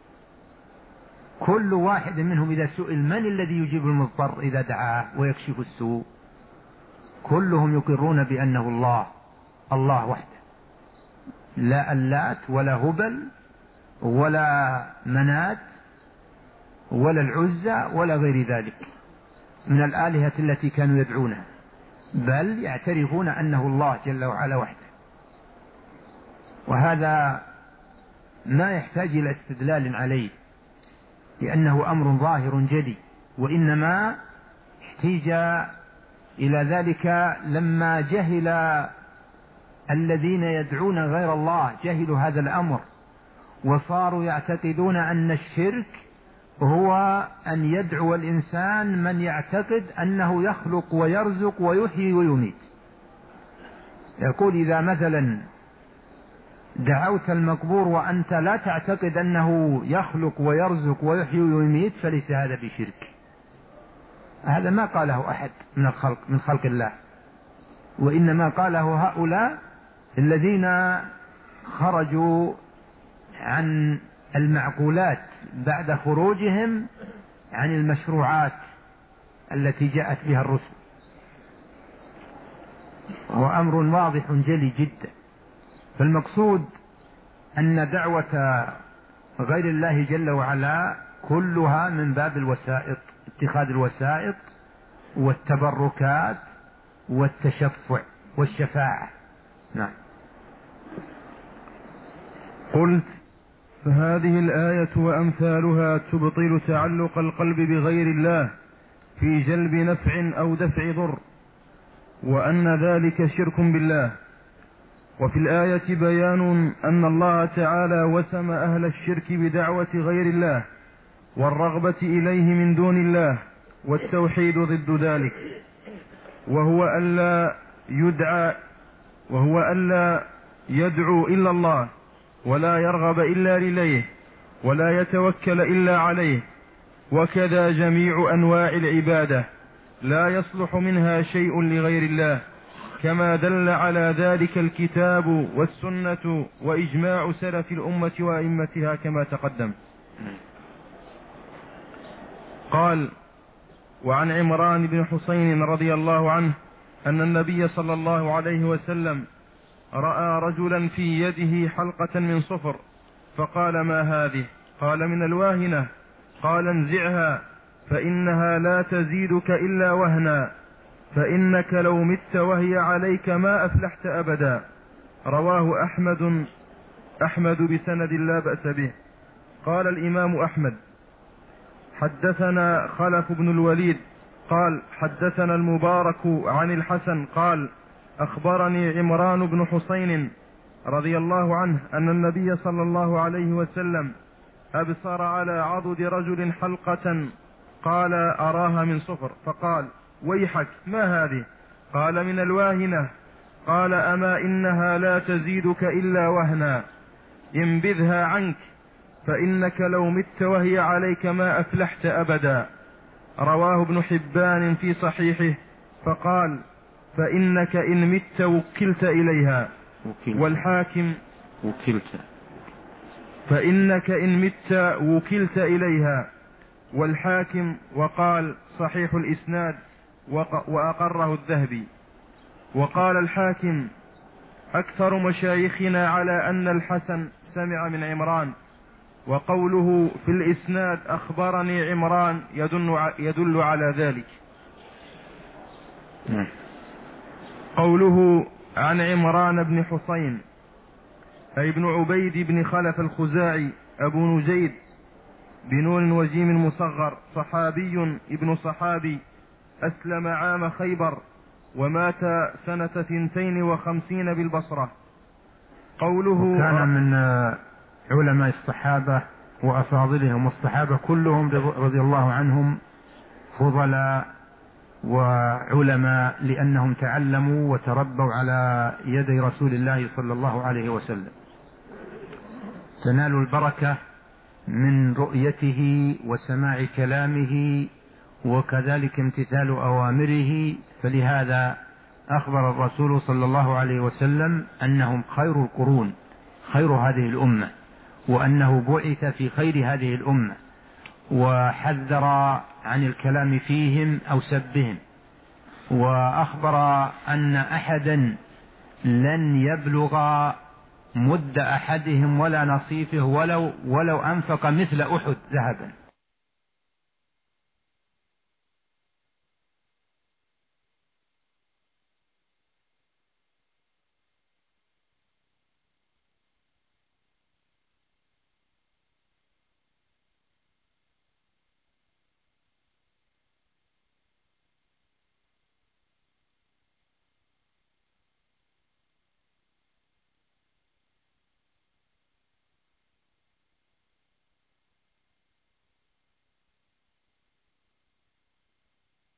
كل واحد منهم إذا سئل من الذي يجيب المضطر إذا دعاه ويكشف السوء، كلهم يقرون بأنه الله وحده، لا اللات ولا هبل ولا منات ولا العزى ولا غير ذلك من الآلهة التي كانوا يدعونها، بل يعترفون أنه الله جل وعلا وحده. وهذا ما يحتاج إلى استدلال عليه، لأنه أمر ظاهر جلي، وإنما احتاج إلى ذلك لما جهل الذين يدعون غير الله، جهلوا هذا الأمر وصاروا يعتقدون أن الشرك هو أن يدعو الإنسان من يعتقد أنه يخلق ويرزق ويحيي ويميت. يقول إذا مثلا دعوت المقبور وأنت لا تعتقد أنه يخلق ويرزق ويحيي ويميت فليس هذا بشرك. هذا ما قاله أحد من خلق الله، وإنما قاله هؤلاء الذين خرجوا عن المعقولات بعد خروجهم عن المشروعات التي جاءت بها الرسل. هو أمر واضح جلي جدا. فالمقصود أن دعوة غير الله جل وعلا كلها من باب الوسائط، اتخاذ الوسائط والتبركات والتشفع والشفاعة. نعم. قلت: فهذه الآية وأمثالها تبطل تعلق القلب بغير الله في جلب نفع أو دفع ضر، وأن ذلك شرك بالله. وفي الآية بيان أن الله تعالى وسم أهل الشرك بدعوة غير الله والرغبة إليه من دون الله، والتوحيد ضد ذلك، وهو ألا يدعو إلا الله، ولا يرغب إلا إليه، ولا يتوكل إلا عليه. وكذا جميع أنواع العبادة لا يصلح منها شيء لغير الله، كما دل على ذلك الكتاب والسنة وإجماع سلف الأمة وأئمتها كما تقدم. قال: وعن عمران بن حسين رضي الله عنه أن النبي صلى الله عليه وسلم رأى رجلا في يده حلقة من صفر فقال: ما هذه؟ قال: من الواهنة. قال: انزعها فإنها لا تزيدك إلا وهنا، فإنك لو مت وهي عليك ما أفلحت أبدا. رواه أحمد بسند لا بأس به. قال الإمام أحمد: حدثنا خلف بن الوليد قال: حدثنا المبارك عن الحسن قال: أخبرني عمران بن حسين رضي الله عنه أن النبي صلى الله عليه وسلم أبصر على عضد رجل حلقة، قال: أراها من صفر، فقال: ويحك، ما هذه؟ قال: من الواهنة. قال: أما إنها لا تزيدك إلا وهنا، انبذها عنك فإنك لو مت وهي عليك ما أفلحت أبدا. رواه ابن حبان في صحيحه فقال: فإنك إن مت وكلت إليها. والحاكم فإنك إن مت وكلت إليها. والحاكم وقال: صحيح الإسناد، وأقره الذهبي. وقال الحاكم: أكثر مشايخنا على أن الحسن سمع من عمران، وقوله في الإسناد أخبرني عمران يدل على ذلك. قوله عن عمران بن حسين أي ابن عبيد بن خلف الخزاعي أبو نجيد بنون وجيم مصغر، صحابي ابن صحابي، أسلم عام خيبر ومات سنة 52 بالبصرة. قوله كان من علماء الصحابة وأفاضلهم، والصحابة كلهم رضي الله عنهم فضلاء وعلماء لأنهم تعلموا وتربوا على يدي رسول الله صلى الله عليه وسلم، تنالوا البركة من رؤيته وسماع كلامه وكذلك امتثال أوامره. فلهذا أخبر الرسول صلى الله عليه وسلم أنهم خير القرون، خير هذه الأمة، وأنه بعث في خير هذه الأمة، وحذر عن الكلام فيهم أو سبهم، وأخبر أن أحدا لن يبلغ مد أحدهم ولا نصيفه ولو أنفق مثل أحد ذهبا.